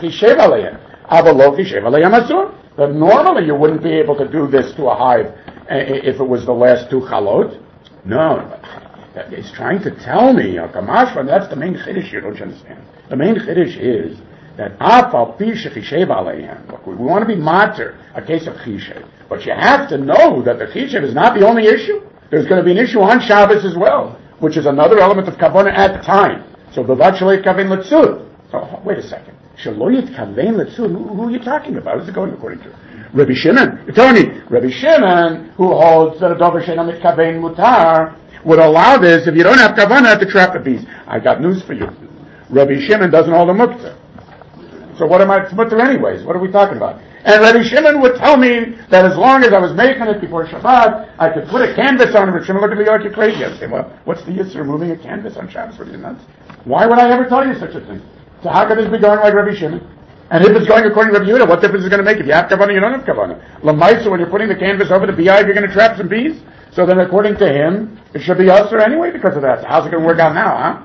normally you wouldn't be able to do this to a hive if it was the last two chalot. No, he's trying to tell me, Kamashvan, that's the main chiddush you don't understand. The main chiddush is that look, we want to be matir, a case of chishev. But you have to know that the chishev is not the only issue. There's going to be an issue on Shabbos as well, which is another element of kavanah at the time. So, b'vat shaloyit kaven letzud. Oh, wait a second. Shaloyit kaven letzud. Who, who are you talking about? Who's it going according to? Rabbi Shimon. You're telling me Rabbi Shimon, who holds that a dover she'eino mitkaven mutar, would allow this if you don't have kavanah to trap the bees. I got news for you. Rabbi Shimon doesn't hold a muktzah. So what am I mutter anyways? What are we talking about? And Rabbi Shimon would tell me that as long as I was making it before Shabbat, I could put a canvas on it. Rabbi Shimon looked at me like you're crazy. I say, well, what's the use of removing a canvas on Shabbos? What are you nuts? Why would I ever tell you such a thing? So how could this be going like Rabbi Shimon? And if it's going according to Rabbi Yehuda, what difference is it going to make? If you have kavanah, you don't have kavanah. Lamaisa, when you're putting the canvas over the beehive, you're going to trap some bees? So then according to him, it should be usher anyway because of that. So how's it going to work out now, huh?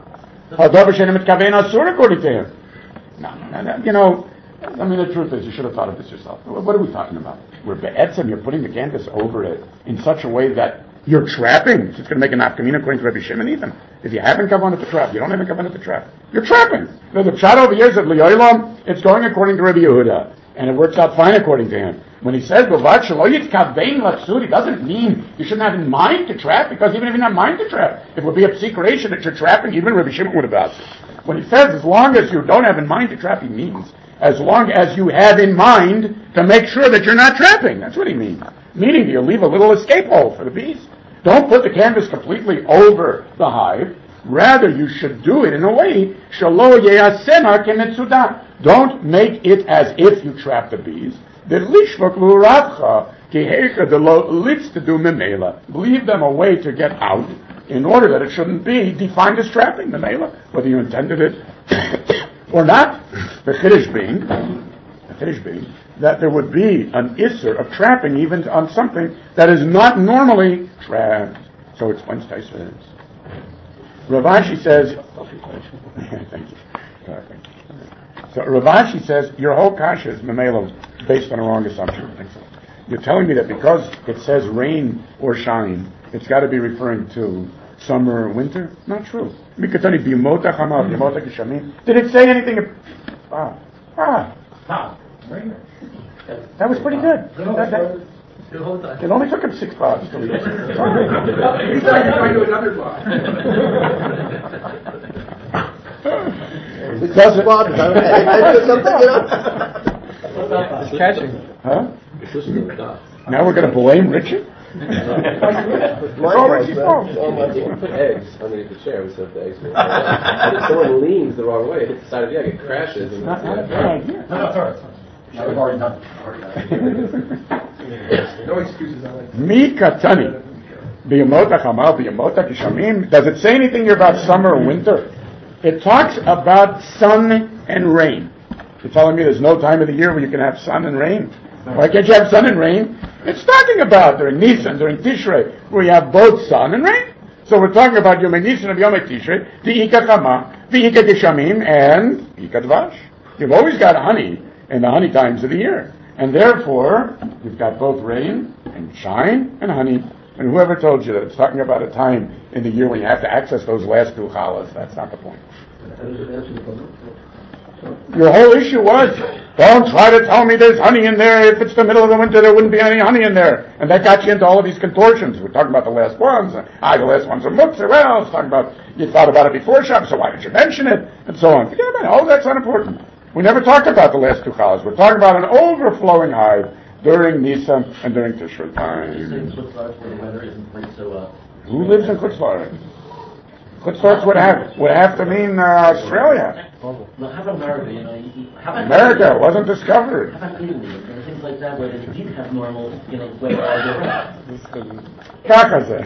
According to him. No, no, no, you know, I mean, the truth is, you should have thought of this yourself. What are we talking about? We're be'etzem, you're putting the canvas over it in such a way that you're trapping. It's going to make an afkamina according to Rabbi Shimon even. If you haven't kavanah to trap, you don't have a kavanah to trap. You're trapping. Now, the pshat over here is that L'yolam, it's going according to Rabbi Yehuda. And it works out fine according to him. When he says, B'vat shaloyit kavein latzud, it doesn't mean you shouldn't have in mind to trap, because even if you don't have mind to trap, it would be a secretion that you're trapping, even Rabbi Shimon would have asked. When he says, as long as you don't have in mind to trap, he means, as long as you have in mind to make sure that you're not trapping. That's what he means. Meaning you leave a little escape hole for the bees. Don't put the canvas completely over the hive. Rather, you should do it in a way, shalo yeyasena kemetzudah. Don't make it as if you trap the bees. Leave them a way to get out in order that it shouldn't be defined as trapping, the mela, whether you intended it or not. The chiddush being, the chiddush being that there would be an isser of trapping even on something that is not normally trapped. So it explains Taisva. Rav Ashi says, thank you. Uh, thank you. So Rav Ashi says, your whole kasha is memelo based on a wrong assumption. You're telling me that because it says rain or shine, it's got to be referring to summer or winter? Not true. Did it say anything? Ah, ah. That was pretty good. That, that, it only took him six bars to read it. He's trying to do another bar. It doesn't bother. It's catching. Huh? Now we're going to blame Richard? Oh, Richard's fault. If you put eggs underneath the chair instead of the eggs, if someone leans the wrong way, it hits the side of the egg, it crashes. And Not, not a bad idea. No, no, sorry. I've already done it. No excuses on it. Mi katani. B'yamota chamal, b'yamota kishamim. Does it say anything about summer or winter? It talks about sun and rain. You're telling me there's no time of the year where you can have sun and rain? Why can't you have sun and rain? It's talking about during Nisan, during Tishrei, where you have both sun and rain. So we're talking about Yom Nisan and Yom Tishrei, the Ika Chama, the Ika Geshamim, and Ika Dvash. You've always got honey in the honey times of the year. And therefore, you've got both rain and shine and honey. And whoever told you that it's talking about a time in the year when you have to access those last two challahs, that's not the point. Your whole issue was, don't try to tell me there's honey in there. If it's the middle of the winter, there wouldn't be any honey in there. And that got you into all of these contortions. We're talking about the last ones. Ah, the last ones are muktzah. Well, it's talking about, you thought about it before Shabbos, so why did you mention it? And so on. Forget about it. Oh, that's unimportant. We never talked about the last two challahs. We're talking about an overflowing hive during Nisan and during Tishrei time. Who lives in Chutz La'aretz? Chutz La'aretz would have, would have to mean uh, Australia. No, how about America? You know, you, you, how about America Italy? Wasn't discovered. How about Italy and things like that, where they did have normal, you know, weather all year round? Kakaze.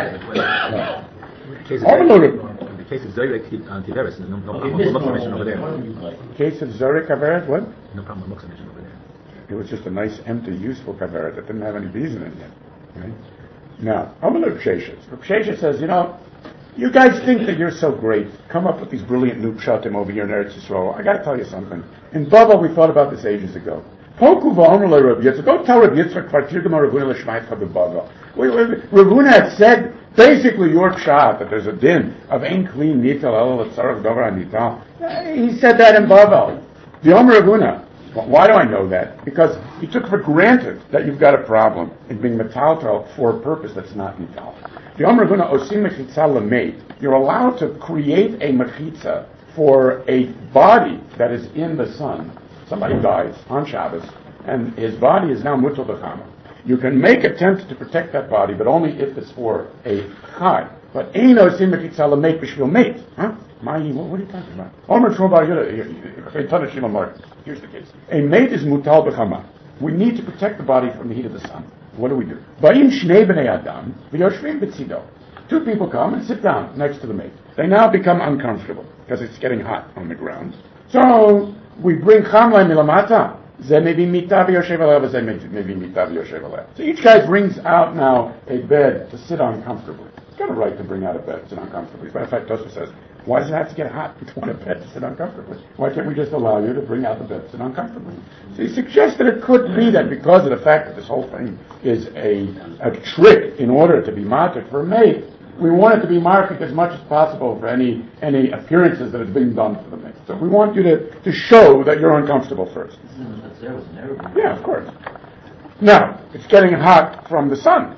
In the case of Zurich and Tiberis, no problem. What's the mention over there? In case of Zurich, Tiberis, what? No problem. What's the mention over there? It was just a nice, empty, useful kaveret that didn't have any bees in it yet. Right? Now, Amalur Psheshes. Psheshes says, you know, you guys think that you're so great. Come up with these brilliant new pshatim over here in Eretz Yisrael. I got to tell you something. In Bava, we thought about this ages ago. Poku v'omer Rabbi Yitzchak. Go tell Rabbi Yitzchak kvartir g'mar Ravuna l'shmaytcha b'Bava. Ravuna had said basically your pshat that there's a din of ein kli nital el l'tzarach davar nital. He said that in Bava. The Omer Ravuna. Why do I know that? Because he took for granted that you've got a problem in being metaltal for a purpose that's not metal. The Omer Ravuna osim mechitza l'meit. You're allowed to create a mechitza for a body that is in the sun. Somebody dies on Shabbos, and his body is now mutal b'chama. You can make attempts to protect that body, but only if it's for a chai. But ein osim mechitza l'meit b'shvil meit. Huh? What are you talking about? Omer Shmuel Here's the case. A mate is mutal b'chama. We need to protect the body from the heat of the sun. What do we do? Ba'im shnei b'nei adam v'yoshvim b'tzido. Two people come and sit down next to the mate. They now become uncomfortable because it's getting hot on the ground. So we bring chamlai milamata. Ze maybe mita v'yoshev aleh, ze maybe mita v'yoshev aleh. So each guy brings out now a bed to sit on comfortably. He's got a right to bring out a bed to sit on comfortably. As a matter of fact, Tosfos says, why does it have to get hot if you want a bed to sit uncomfortably? Why can't we just allow you to bring out the bed to sit uncomfortably? So he suggests that it could be that because of the fact that this whole thing is a, a trick in order to be martyred for a mate, we want it to be martyred as much as possible for any any appearances that it's being done for the mate. So we want you to, to show that you're uncomfortable first. Yeah, of course. Now, it's getting hot from the sun.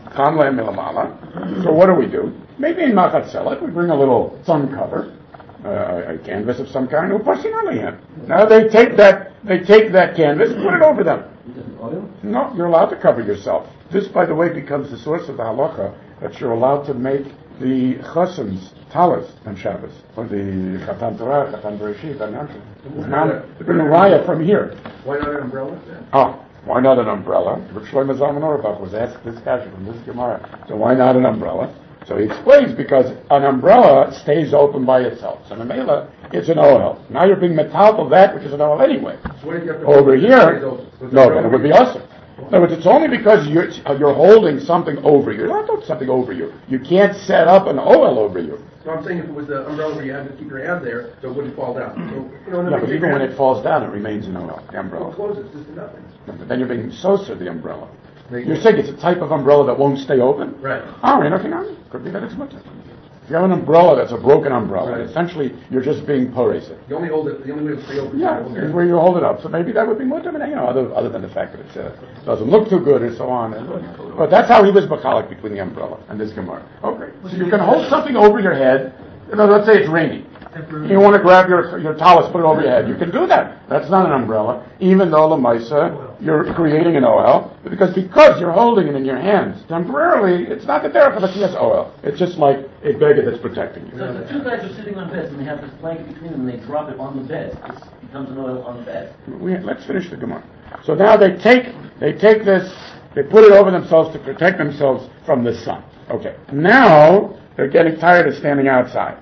So what do we do? Maybe in Machat Selet, we bring a little sun cover, uh, a canvas of some kind. Now they take that, they take that canvas, and put it over them. No, you're allowed to cover yourself. This, by the way, becomes the source of the halacha that you're allowed to make the chassan's talis on Shabbos, or the Chatan Torah, Chatan Bereshit, and Yamshin. To bring a raya from here. Why not an umbrella? Oh. Why not an umbrella? Rav Shlomo Zalman Auerbach was asked this question from this Gemara. So why not an umbrella? So he explains because an umbrella stays open by itself. So in Mela, it's an ohel. Now you're being metaltal that which is an ohel anyway. So what if you have to over here, so no, then it would be awesome. No, but it's only because you're you're holding something over you. You're not holding something over you. You can't set up an ohel over you. So I'm saying if it was the umbrella where you had to keep your hand there, so it wouldn't fall down. So, you know, yeah, but even when it falls down, it remains an ohel, the umbrella. Well, close it, it's just nothing. No, but then you're being soser the umbrella. You're saying it's a type of umbrella that won't stay open? Right. Oh, you know, could be that it's much. If you have an umbrella that's a broken umbrella, right. Essentially you're just being porous. You only hold it, the only way to stay open yeah, is where you hold it up. So maybe that would be more dominant, you know, other, other than the fact that it uh, doesn't look too good and so on. And, but that's how he was bachalik between the umbrella and this Gemara. Okay. So you can hold something over your head. You know, let's say it's raining. You want to grab your your talus, put it over your head. You can do that. That's not an umbrella, even though Lamaisa, you're creating an ohel, because because you're holding it in your hands temporarily. It's not the derech of a kiyas ohel. It's just like a beggar that's protecting you. So if the two guys are sitting on beds and they have this blanket between them and they drop it on the bed, this becomes an ohel on the bed. We, let's finish the Gemara. So now they take they take this, they put it over themselves to protect themselves from the sun. Okay. Now they're getting tired of standing outside.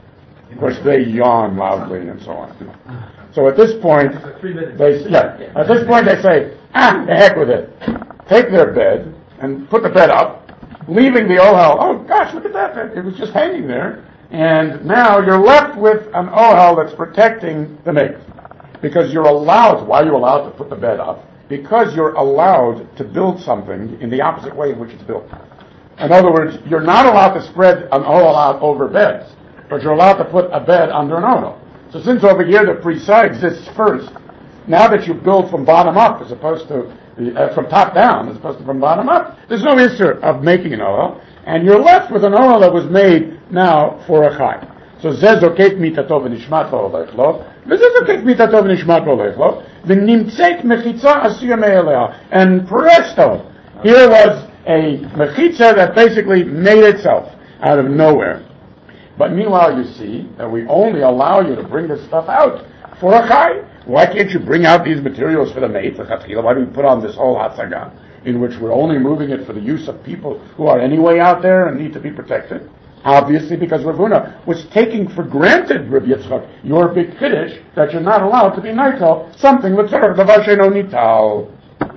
Of course, they yawn loudly and so on. So at this point, they yeah. At this point, they say, "Ah, the heck with it." Take their bed and put the bed up, leaving the ohel. Oh gosh, look at that! It was just hanging there, and now you're left with an ohel that's protecting the mate, because you're allowed. Why are you allowed to put the bed up? Because you're allowed to build something in the opposite way in which it's built. In other words, you're not allowed to spread an ohel out over beds, but you're allowed to put a bed under an ohel. So since over here the prisa exists first, now that you build from bottom up as opposed to uh, from top down as opposed to from bottom up, there's no issue of making an ohel, and you're left with an ohel that was made now for a chai. So zeh zokek mitato v'nishmat lo olech lo, v'zeh zokek mitato v'nishmat lo olech lo, v'nimtzeit mechitza asuya me'elea, and presto, here was a mechitza that basically made itself out of nowhere. But meanwhile, you see that we only allow you to bring this stuff out for a chai. Why can't you bring out these materials for the mate? Why do we put on this whole hatzaga in which we're only moving it for the use of people who are anyway out there and need to be protected? Obviously, because Rav Huna was taking for granted, Rav Yitzchak, your big kiddush, that you're not allowed to be nital, something l'tzarech davar she'eino nital.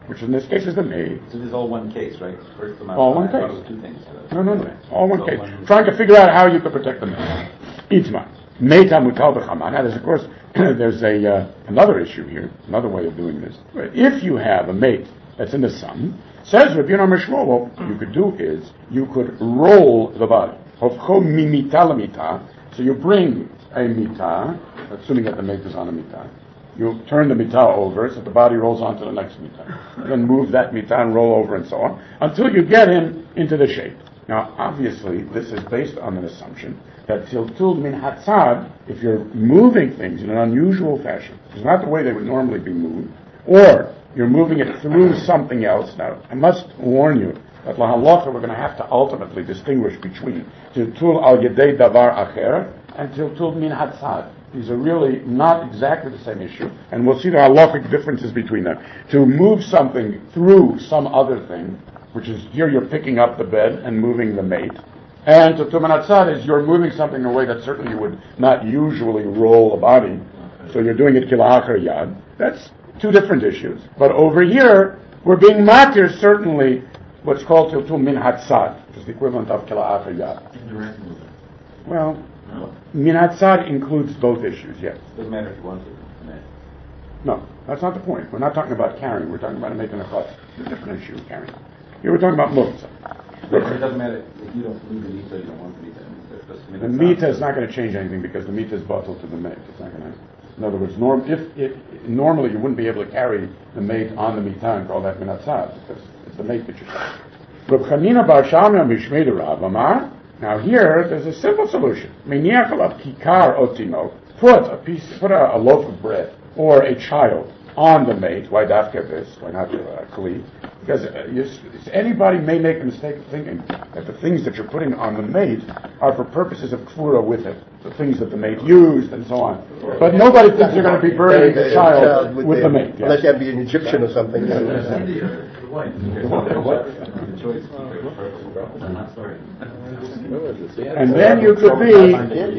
which in this case is the maid. So this is all one case, right? First the All one I thought it case. was two things. No, no, no. All one So case. one- Trying to figure out how you could protect the maid. Itma. Meta mutal b'chama. Now, there's, of course, there's a uh, another issue here, another way of doing this. If you have a mate that's in the sun, says Rabbi Yonah Mishmo, what you could do is, you could roll the body. Hofcho mimita lamita. So you bring a mita, assuming that the mate is on a mita. You turn the mita over so the body rolls onto the next mita. Then move that mita and roll over and so on, until you get him into the shape. Now, obviously, this is based on an assumption that tiltul min hatzad, if you're moving things in an unusual fashion, it's not the way they would normally be moved, or you're moving it through something else. Now, I must warn you that la halacha, we're going to have to ultimately distinguish between tiltul al yedei davar acher and tiltul min hatzad. These are really not exactly the same issue, and we'll see the halachic differences between them. To move something through some other thing, which is here you're picking up the bed and moving the mate, and tiltul min hatzad is you're moving something in a way that certainly you would not usually roll a body, so you're doing it kila'achar yad. That's two different issues. But over here, we're being matir certainly what's called tiltul min hatzad, which is the equivalent of kila'achar yad. Indirect movement. Well, min hatzad includes both issues, yes. Doesn't matter if you want to. No, that's not the point. We're not talking about carrying. We're talking about making a fuss. It's a different issue, carrying. Here we're talking about muktzah. It doesn't matter if you don't need the mita, you don't want the mita. The mita is not going to change anything because the mita is bottled to the mate. It's not going to. In other words, norm, if, if normally you wouldn't be able to carry the mate on the mita and call that min hatzad because it's the mate that you're carrying. Reb Chanina bar Shamia mishmei de Rav Amar. Now here, there's a simple solution. Meniach alav kikar otino. Put a piece, put a, a loaf of bread or a child on the mate. Why dafka this? Why not uh, kli? Because uh, you, anybody may make a mistake of thinking that the things that you're putting on the mate are for purposes of kfura with it, the things that the mate used and so on. But nobody thinks you're going to be burying the child with the mate. Unless you have to be an Egyptian or something. The wife. And then you could be,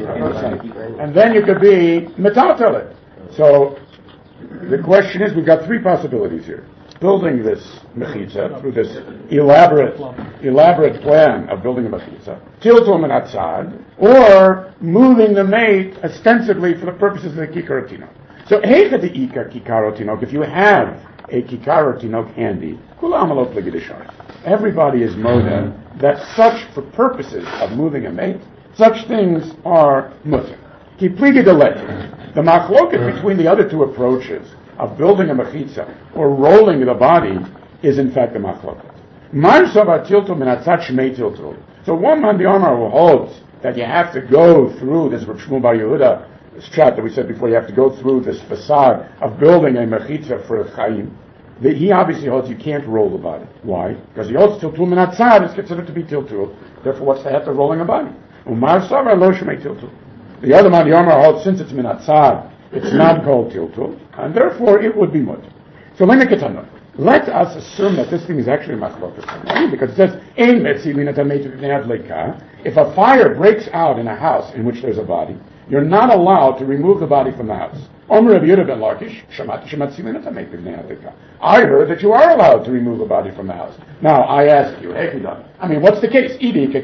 and then you could be metaltelet. So the question is, we've got three possibilities here. Building this mechitza through this elaborate, elaborate plan of building a mechitza, tiltul min hatzad, or moving the mate ostensibly for the purposes of the kikar tinok. So heicha the ikar kikar tinok. If you have a kikar tinok handy, kulam alot legedishar. Everybody is moda that such, for purposes of moving a mate, such things are mutter. Ki pligi delet. The machloket between the other two approaches of building a mechitza or rolling the body is in fact a machloket. Mar sava tiltul min hatzad shmei tiltul. So one man the Omar who holds that you have to go through this Reb Shmuel Bar Yehuda, this chat that we said before, you have to go through this facade of building a mechitza for a chayim. The, he obviously holds you can't roll the body. Why? Because he holds tiltul min hatzad is considered to be tiltul. Therefore, what's the heter of rolling a body? Umar sava lo shmei tiltul. The other man the Omar holds since it's min hatzad, it's not called tiltul, and therefore it would be mut. So let me get on. Let us assume that this thing is actually machlokas, because it says, "Ein metzilin et hametu b'nei adleika." If a fire breaks out in a house in which there's a body, you're not allowed to remove the body from the house. Omer Rabbi Yehuda ben Lakish, shamati shematzilin et hametu b'nei adleika. I heard that you are allowed to remove the body from the house. Now I ask you, I mean, what's the case?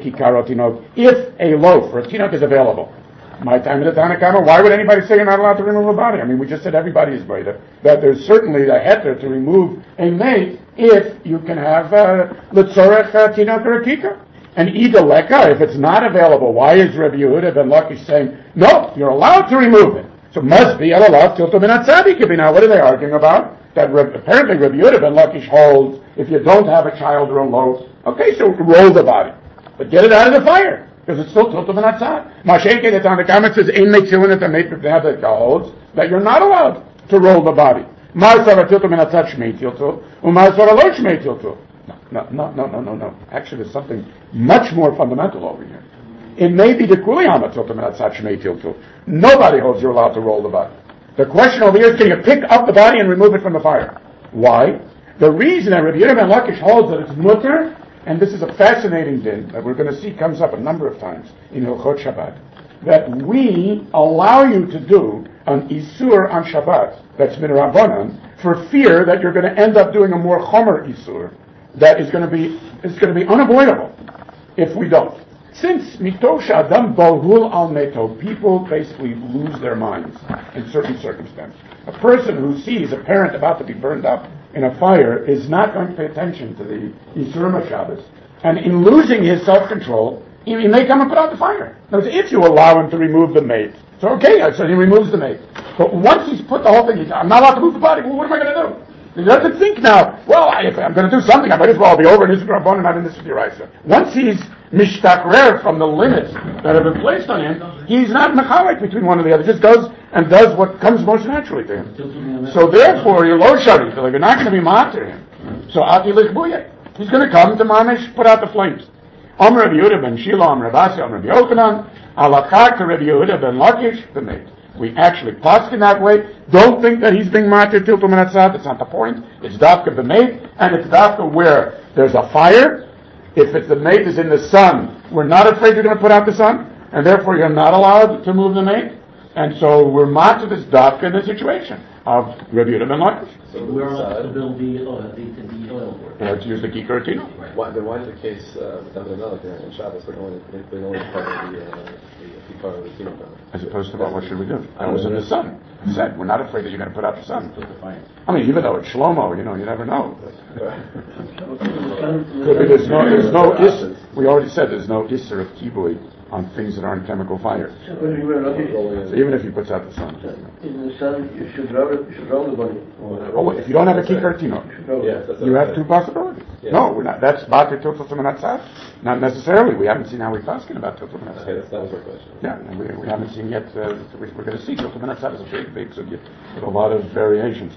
If a loaf or a tinok is available. My time in the Tanakama, why would anybody say you're not allowed to remove a body? I mean, we just said everybody is greater. That there's certainly a heter to remove a mate if you can have l'tzorech tinok or a kika. And ida leka, if it's not available, why is Rabbi Yehuda ben Lakish saying, no, you're allowed to remove it? So must be allowed tiltul min hatzad. Now, what are they arguing about? That Reb, apparently Rabbi Yehuda ben Lakish holds, if you don't have a child or a loaf, okay, so roll the body. But get it out of the fire. Because it's still tiltul min hatzad. Mashenke, the Tanakh says, "Ein metzilin et hamet b'nei adleika," holds that you're not allowed to roll the body. Mar sava tiltul min hatzad shmei tiltul, umar sava lo shmei tiltul. No, no, no, no, no, no. Actually, there's something much more fundamental over here. It may be the kuliyama tiltul min hatzad shmei tiltul. Nobody holds you're allowed to roll the body. The question over here is, can you pick up the body and remove it from the fire? Why? The reason that Rabbi Yehuda ben Lakish holds that it's mutter, and this is a fascinating din that we're going to see comes up a number of times in Hilchot Shabbat. that we allow you to do an Isur on Shabbat, that's min Rabbanan, for fear that you're going to end up doing a more Chomer Isur that is going to be is going to be unavoidable if we don't. Since Mitosh Adam Balhul al Meto, people basically lose their minds in certain circumstances. A person who sees a parent about to be burned up in a fire is not going to pay attention to the Yisurim Shabbos. And in losing his self-control, he, he may come and put out the fire. Now, if you allow him to remove the mate, so okay, so he removes the mate. But once he's put the whole thing, he's, I'm not allowed to move the body, well, what am I going to do? He doesn't think now, well, if I'm going to do something, I might as well be over in this Rabban and not in this Diraisa. Once he's mishtakrer from the limits that have been placed on him, he's not mechalek between one and the other. Just goes and does what comes most naturally to him. So therefore, you're lo shari, so you're not going to be mater him. So ati lichbuye. He's going to come to mamish, put out the flames. Om Rabbi Yehuda ben Shilo, Om Rabbi Asi, Om Rabbi Yochanan, alachar to Rabbi Yehuda ben Lakish, the mate. We actually pass in that way. Don't think that he's being matir tiltum menatzat. That's not the point. It's dafka b'meit, and it's dafka where there's a fire. If it's the mate is in the sun, we're not afraid you're going to put out the sun, and therefore you're not allowed to move the mate. And so we're matir this dafka in the situation of Rabbi Yehuda ben Lakish. So we're allowed to build the oil, the, the oil for it. We have to use the kikar tino. Why, then why is the case uh, with David Melech in Shabbos they're only they're only part of the uh, the part of the Tino Brothers? As opposed to, well, what should we do? I was in the sun. I said, we're not afraid that you're going to put out the sun. I mean, even though it's Shlomo, you know, you never know. Could be there's no, there's no is, we already said there's no isser of kibui on things that aren't chemical fires. So when you were lucky, So even if he puts out the sun. in the sun, you should roll it, you should roll the body. Oh, wait, if you don't have a kikar tino, Yes, that's you have two possibilities. Yes. No, we're not. That's batir tiltul menatzat. Not necessarily. We haven't seen how we're talking about tiltul Okay, menatzat. that's, that was our question. Yeah, and we, we haven't seen yet. Uh, we, we're going to see tiltul menatzat is a big, big sugya with a lot of variations.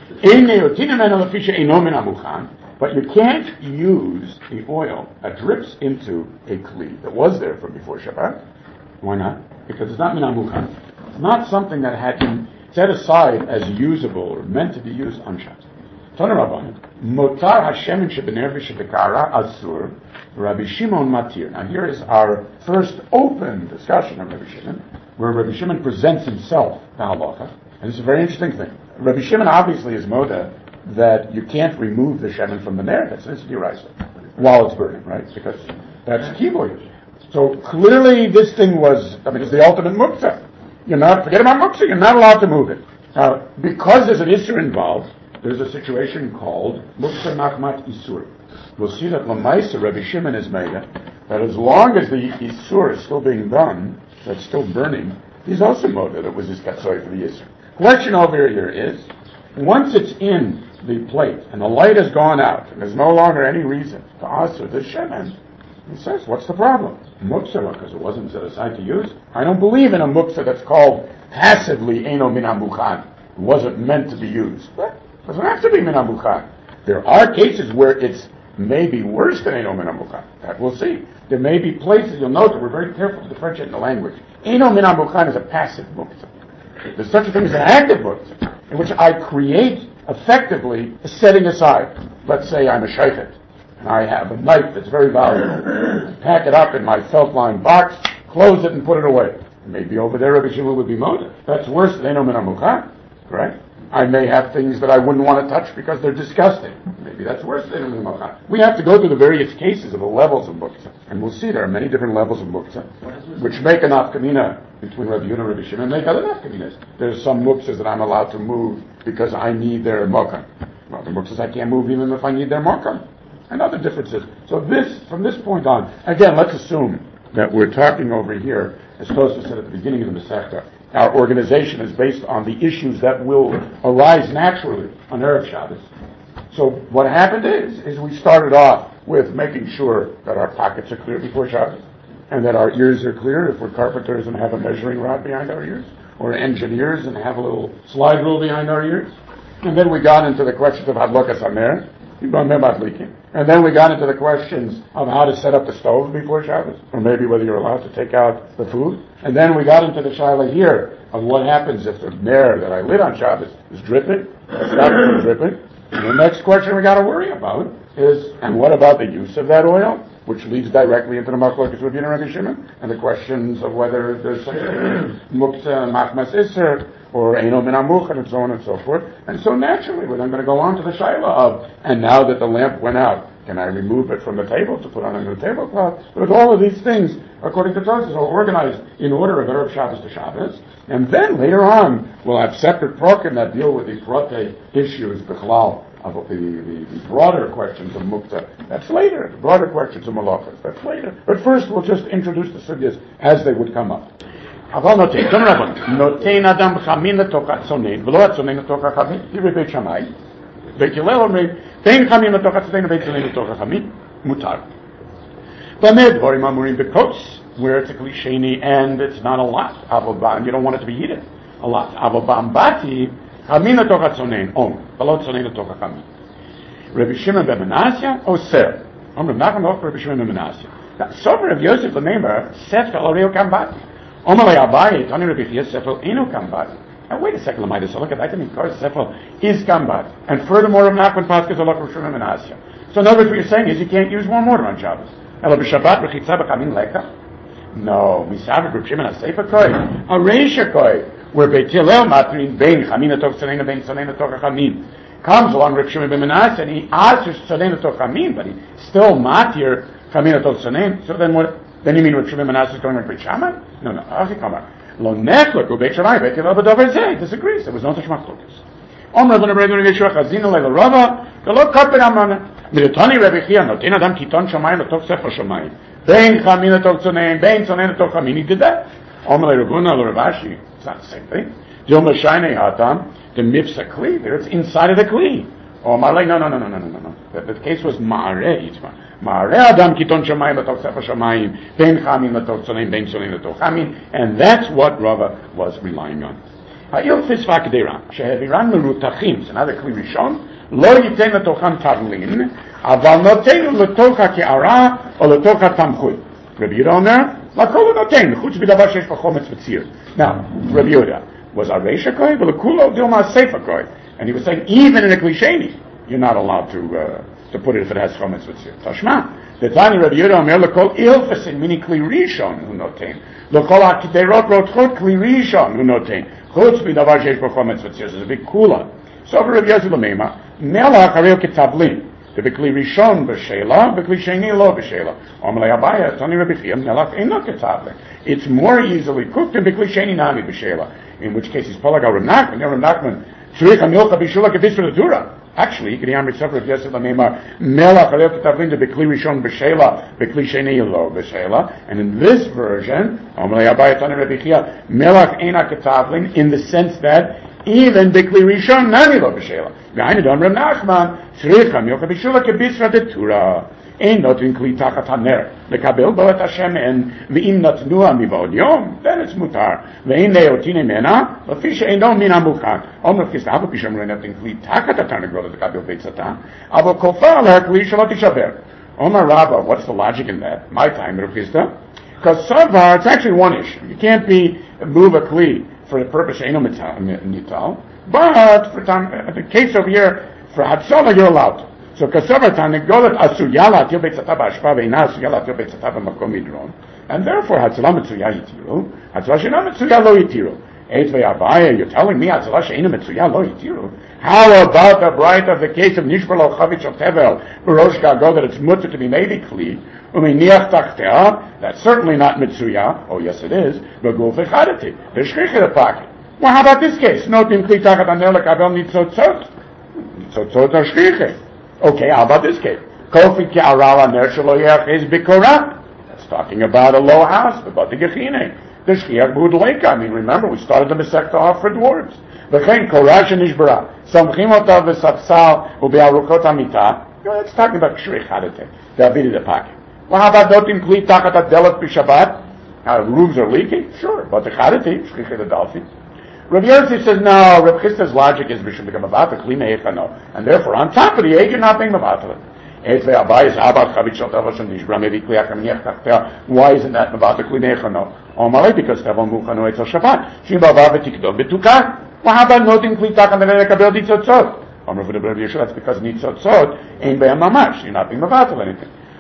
But you can't use the oil that drips into a kli that was there from before Shabbat. Why not? Because it's not minamuchan. It's not something that had been set aside as usable or meant to be used on Shabbat. Tana Rabbanan, Motar Hashemin shebener v'shebekara asur, Rabbi Shimon matir. Now here is our first open discussion of Rabbi Shimon, where Rabbi Shimon presents himself to halacha, and it's a very interesting thing. Rabbi Shimon obviously is moda that you can't remove the shemen from the ner. That's an deraisa while it's burning, right? Because that's kiboy. So clearly, this thing was. I mean, it's the ultimate muktzah. You're not forget about muktzah. You're not allowed to move it. Now, because there's an isur involved, there's a situation called muktzah nachmat isur. We'll see that lamaisa Rabbi Shimon is made that as long as the isur is still being done, that's still burning. He's also moda that was his katsoy for the isur. Question over here is, once it's in the plate and the light has gone out and there's no longer any reason to answer the shemen, he says, what's the problem? Muktzah, because it wasn't set aside to use. I don't believe in a muktzah that's called passively eno min hamuchan. It wasn't meant to be used. But it doesn't have to be min hamuchan. There are cases where it's maybe worse than eno min hamuchan. That we'll see. There may be places, you'll note that we're very careful to differentiate in the language. Eno min hamuchan is a passive muktzah. There's such a thing as an active muktzah, in which I create effectively a setting aside. Let's say I'm a shaychet, and I have a knife that's very valuable. Pack it up in my felt-lined box, close it, and put it away. Maybe over there Rabbi Shimon would be moda. That's worse than eno min hamuchan, correct? I may have things that I wouldn't want to touch because they're disgusting. Maybe that's worse than eno min hamuchan. We have to go through the various cases of the levels of muktzah, and we'll see there are many different levels of muktzah, which make an afkamina between Rabbi Yehuda and Rabbi Shimon, and make other afkaminas. There's some muktzahs that I'm allowed to move because I need their mokum. Well, the muktzahs I can't move even if I need their mokum. And other differences. So this, from this point on, again, let's assume that we're talking over here, as Tosfos said at the beginning of the Masechta, our organization is based on the issues that will arise naturally on Erev Shabbos. So what happened is, is we started off with making sure that our pockets are clear before Shabbos, and that our ears are clear if we're carpenters and have a measuring rod behind our ears, or engineers and have a little slide rule behind our ears. And then we got into the questions of Hadlokas Haner, and then we got into the questions of how to set up the stove before Shabbos, or maybe whether you're allowed to take out the food. And then we got into the shaila here of what happens if the ner that I lit on Shabbos is dripping, stops from dripping. And the next question we got to worry about is, and what about the use of that oil? which leads directly into the Machlokes Rabbi Yehuda and Rabbi Shimon, and the questions of whether there's such a Mukta Machmas Isser, or Eino Min Amuch, and so on and so forth. And so naturally, we're then going to go on to the Shaila of, and now that the lamp went out, can I remove it from the table to put on a new tablecloth? But all of these things, according to Tosfos, are organized in order of Erev Shabbos to Shabbos. And then later on, we'll have separate prokim that deal with the prote issues, Bechlal, of the, the, the broader questions of Mukta. That's later. The broader questions of Malachas. That's later. But first, we'll just introduce the sugyas as they would come up. אבל נותן, גם רבון, נותן אדם חמין לתוך הצונן, ולא הצונן לתוך החמין, היא בבית שמאי. בית הלל אומרים, תן חמין לתוך הצונן ובית צונן לתוך החמין, מותר. במה דברים אמורים בכוס, where it's a cliche and it's not a lot, and you don't want it to be eaten a lot. אבל באמבטי, חמין לתוך הצונן, אום, ולא צונן לתוך החמין. רבי שמעון בן מנסיה, אוסר. אומרים, נחמן לא רבי שמעון בן מנסיה. סובר רב יוסף למאמר, ספר על ריאו כאמבטי. Omalei Abaye, Tani Rabbi Chia, Sefel Eno Kambat. Now wait a second, Lamaitis, so look at that. I mean, of course, Sefel is Kambat. And furthermore, Rav Nachman Paskas Alok Rosh Hashanah Menasya. So in other words, what you're saying is you can't use warm water on Shabbos. Elo b'Shabbat b'chitza b'chamin leka. No, Misav Rav Shimon HaSeifa Koi, a Reisha Koi, where Beit Hillel matrin bein chamin atov tzonena bein tzonena toch chamin. Comes along Rav Shimon ben Menasya and he answers tzonena toch chamin, but he still matir chamin atov tzonena. So then what? Then you mean Rav Shimon ben Menasya is going with Beit Shammai? No, no. Achikamar. Lo nechlek u Beit Shammai Beit Hillel b'davar zeh. Disagrees. There was no such machlokes. Omer Rabbeinu Rabbeinu Yeshua Chazinu leila Rava v'lo karpet amana. Midatani Rabbi Chia noten adam kiton shamayim l'toch sefer shamayim. Bein chamin l'toch tzonein, bein tzonein l'toch chamin. He did that. Omer Rabbeinu lo Rav Ashi. It's not the same thing. Dilma shaynei hatam the mifsa kli. There, it's inside of the kli. Omer like no, no, no, no, no, no, no. The, the case was ma'areh yitzman. Ma'areh adam kiton shamayim l'toch sefer shamayim. Bein chamin l'toch tzonein, bein tzonein l'toch chamin. And that's what Rava was relying on. Ha'il fisva k'deran sheheviran merutachim. So now the kli rishon. לא ייתן לתוכן תבלין, אבל נותן לתוכה כערה או לתוכה תמחוי. רבי יהודה אומר, לכל הוא נותן, חוץ מדבר שיש בו חומץ וציר. Now, Rabbi Yehuda was a reisha koi, ולכולו דילמה סייפה koi. And he was saying, even in a klisheni, you're not allowed to uh, to put it if it has chomets וציר. Tashma, the Tani Rabbi Yehuda אומר, לכל ilfesin, meaning kli rishon, הוא נותן. לכל הכדרות רותחות, kli rishon, הוא נותן. חוץ מדבר שיש בו חומץ וציר. זה big kula. So for Rabbi Yosef Lamema, Melach Haril Ketablin, the Bekli Rishon B'Sheila, Bekli Sheni Lo B'Sheila. Omelei Abaya, Tani Rabbi Chia, Melach Eino Ketablin. It's more easily cooked than Bekli Sheni Nami B'Sheila. In which case, he's Polag Rav Nachman, Rav Nachman, Tzrich HaMilcha B'Shula Kedis V'Ladura. Actually, you can hear me suffer Rabbi Yosef Lamema, Melach Haril Ketablin, the Bekli Rishon B'Sheila, Bekli Sheni Lo B'Sheila. And in this version, Omelei Abaya, Tani Rabbi Chia, Melach Eino Ketablin, in the sense that even Bikli Rishon Nami Lo B'Sheila. Gainu Don Rav Nachman Tzricha Milcha B'Shula Kebisra Detura. Ein Notin Kli Tachat Haner Lekabel Bo Et Hashem En V'im Natnua Mivod Yom. Then it's Mutar. V'ein Leotine Mena L'fi She'eino Min HaMukan. Omer Kista Avo Pisham Rei Notin Kli Tachat HaTarnegol Lekabel Beit Satan. Avo Kofa Al HaKli Shalot Tishaber. Omer Rabba, what's the logic in that? My time, Rav Kista. Because Savar, it's actually one issue. You can't be move a Kli for the purpose of Eino Nital, but for time, the case over here, for Hatzalah, you're allowed to. So, Kasavar Tanegolet Asuyala Til Beit Zata B'Ashpa Ve'ina Asuyala Til Beit Zata B'Makom Midron, and therefore Hatzalah Metzuya Yitiru, Hatzalah She'ena Metzuya Lo Yitiru. Eitz Ve'Avaya, you're telling me Hatzalah She'ena Metzuya Lo Yitiru? How about the bright of the case of Nishbar Lo Chavich of Tevel, Rosh Gago, that it's mutter to be made a Kli, Umeniach Tachtea, that's certainly not Mitsuya. Oh, yes, it is. But go for Chadati. There's Shricha pocket. Well, how about this case? Notim Kli Tachat Aner Lekabel Nitzotzot. Nitzotzot are Shricha. Okay, how about this case? Kofi Ki Aral Aner Shelo Yeachiz Bikora. That's talking about a low house, about the Gechine. The Shriach B'Udleika. I mean, remember, we started the Masechta off for dwarves. V'chein Korash Nishbara. Samchim Otav V'Sapsal U'Be'arukot Amita. It's talking about Shricha Chadati. David the pocket. Well, how about Dotim Kli Tachat Adelet B'Shabbat? How roofs are leaking? Sure, but the Chadati, Shricha the Dalfi. Rabbi Yossi says, no, Rabbi Chista's logic is we should become a Mavata, Kli Me'echano. And therefore, on top of the age, you're not being Mavata. Why isn't that Mavata Kli Me'echano? Omalei, because Tevel Muchano Etzel Shabbat. Shim Bava V'Tikdov B'Tukah. Well, how about Notim Kli Tachat Adelet Kabel Ditzotzot? Omer for the Rabbi Yeshua, that's because Nitzotzot ain't Be'am Mamash. You're not being Mavata anything.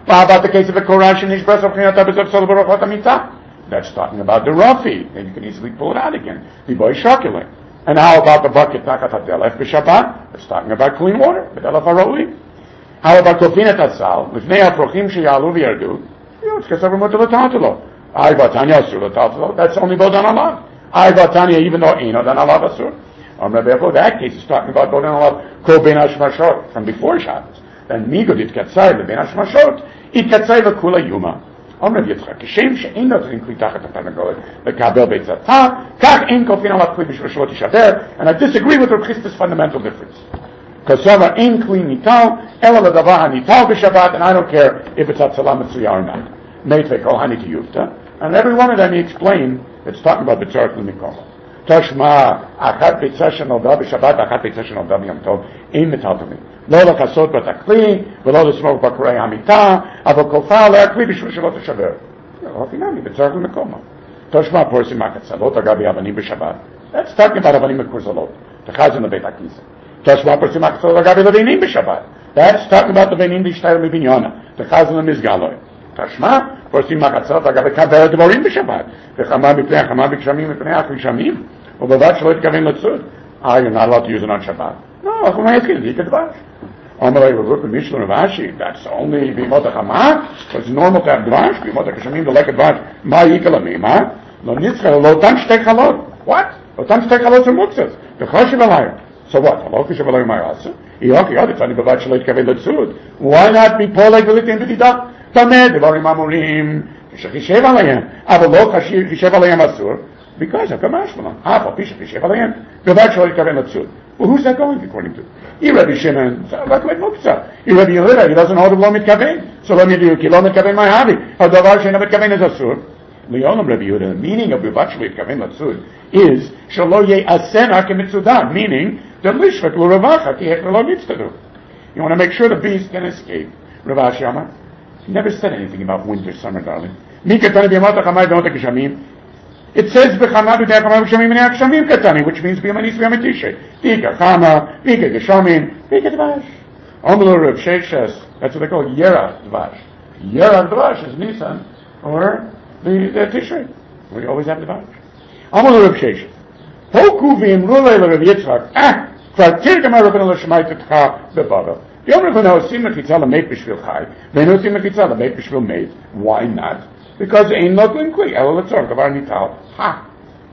Well, how about the case of a Korash and Ishbras of Chinata Bezav Sol Baruch Amita? That's talking about the Rafi. Then you can easily pull it out again. The boy Shokule. And how about the bucket Takat Hadelef B'Shabbat? That's talking about clean water. B'Delef HaRoi. How about Kofinet Atzal? Lifnei HaProchim Sheyalu V'Yardu? You know, it's Kesav Mutter L'Tatalo. I Vatanya Asur L'Tatalo. That's only Bodan Alav. I Vatanya, even though Eino Dan Alav Asur. Um, that case is talking about Bodan Alav Ko Ben Hashmashot from before Shabbos. Then Migo did Katzai Le Ben Hashmashot. It Katzai L'Kula Yuma. אומר רבי יצחק, כשם שאין נותנים כלי תחת התרנגולת לקבל ביצתה, כך אין כופין עליו כלי בשביל שלא תישבר, and I disagree with Rav Chisda's fundamental difference. כסובר אין כלי ניטל, אלא לדבר הניטל בשבת, and I don't care if it's הצלה מצויה or not. מית וקוהני תיובתא, and every one of them he explained, it's talking about בצורך למקומו. תשמע, אחת ביצה שנולדה בשבת, אחת ביצה שנולדה ביום טוב, אין מטלטלים. לא לכסות בתקלי, ולא לסמוך בקורי המיטה, אבל כופה עליה כלי בשביל שלא תשבר. לא פינמי, בצורך למקומו. תשמע, פורסים הקצלות אגבי אבנים בשבת. That's talking about אבנים מקורזלות. תחזן לבית הכיסא. תשמע, פורסים הקצלות אגבי לבינים בשבת. That's talking about לבינים להשתער מבניונה. תחזן למסגלוי. תשמע, פורסים הקצלות אגבי כברת דבורים בשבת. וחמה מפני החמה בגשמים מפני הגשמים. ובלבד שלא יתכוון לצוד. Ah, you're not allowed to use it on Shabbat. No, I'm asking you, you could dvash. Amalei, we look at Mishnah and Rashi, that's only b'mot ha'chama, so it's normal to have dvash, b'mot ha'kashamim, to like a dvash, ma yikala mima, lo nitzcha, lo tam shtek halot. What? Lo tam shtek halot are muksas. The choshev alayim. So what? Halot choshev alayim ma'arasa? Iyok, yod, it's only b'vad shelo yitkaveh letzud. Why not be poleg v'litim b'tidah? Tameh, devarim amurim, kishev alayim. Aval lo kishev alayim asur. Because of Kamashmalan. Half of Bishop Bishop Alayim. Gavachol Kaven Latsud. Well, who's that going according to? He Rabbi Shimon, like like Muktzah. He Rabbi Yehuda, he doesn't hold a Lomit Kaven. So let me do a Kilomit Kaven my hobby. How Davar Shenamit Kaven is Asur. Leolam Rabbi Yehuda, the meaning of Gavachol Kaven Latsud is Shalo Ye Asen Hakemitzudah, meaning the Lishvat Luravacha Ki Hek Lo Mitztadu. You want to make sure the beast can escape. Rav Shama never said anything about winter, summer, darling. Mikatani B'Yamot HaChamai B'Yamot HaKishamim. It says b'chama b'dei chama b'shamim b'nei akshamim katani, which means b'yamanis b'yamatishay. Tika chama, tika geshamim, tika dvash. Omelu Rav Sheshes, that's what they call Yerach dvash. Yerach dvash is Nisan, or the, the Tishrei. We always have dvash. Omelu Rav Sheshes. Hoku v'imru le'el Rav Yitzchak, ah, kvar tirgam ha'rabbeinu l'shemayt etcha b'bava. The Omer Rabbeinu osim l'chitza l'meit b'shvil chai, v'enu osim l'chitza l'meit b'shvil meit. Why not? Because ein not linkly, elo letzor, davar nital. Ha!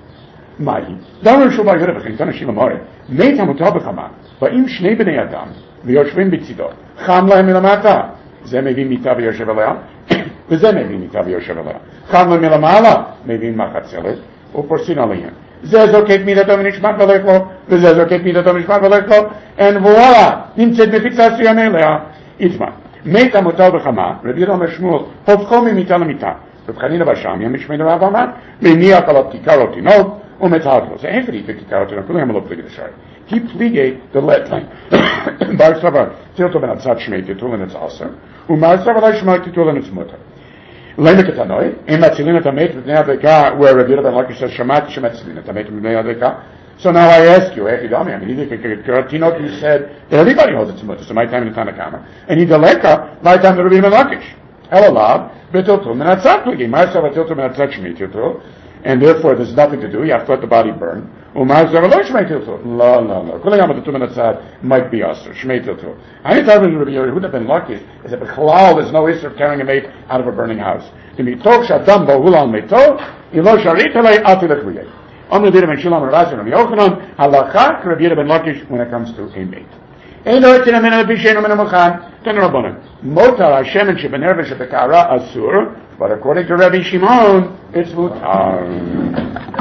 Mai. Davar shubay yerev v'chintan hashim amore. Meit hamutar b'chama. Va'im shnei b'nei adam. V'yoshvim b'tzido. Cham lahem milamata. Ze mevim mita v'yoshev alea. V'ze mevim mita v'yoshev alea. Cham lahem milamala. Mevim machatzelet. Uporsin alehem. Ze zoket midato v'nishmat v'lechlo. V'ze zoket midato v'nishmat v'lechlo. And voila! Nimtzet b'fitzas yamei lea. Itma. Meit hamutar b'chama. Rabbi Yirah Shmuel. Hofcho mimita l'mita. Reb Chanina Basham, Yom Mishmei Rav Amar, Meiniach alav kikar otinot, umetzadlo. So after he took kikar otinot, kulam alo pligei d'shari. He pligei the let line. Bar Savar, tilto ben atzat shmei titul and it's aser. Umar Savar la shmei titul and it's mutter. Lema ketanoi, em atzilin et amet v'nei adeka, where Rabbi Yehuda ben Lakish says, Shamat shem atzilin et amet v'nei adeka. So now I ask you, Echidami, I mean, he did kikar otinot, you said, everybody holds it's mutter, so my time in the Tanakama. And he deleka, my time to Rabbi Yehuda ben Lakish. Elalav, betiltul menatzat pligi. Ma'asav atiltul menatzat shmei tiltul, and therefore there's nothing to do. You have to let the body burn. U'ma'asav lo shmei tiltul. La la la. Kol yam atiltul menatzat might be aser shmei tiltul. Any time when Rabbi Yehuda ben Lakish is that b'chalal there's no issue of carrying a mate out of a burning house. To be tov shadam bo'ul al meito, ilo sharit alei atilach liyei. Om Rabbi Yehuda ben Shilam and Rashi and Rabbi Yochanan halacha Rabbi Yehuda ben Lakish when it comes to a mate. Ein oitzin amena b'sheinu mena mochan. Ten Rabbanan. Motar Hashem shebenerva shebekara asur, but according to Rabbi Shimon, it's mutar.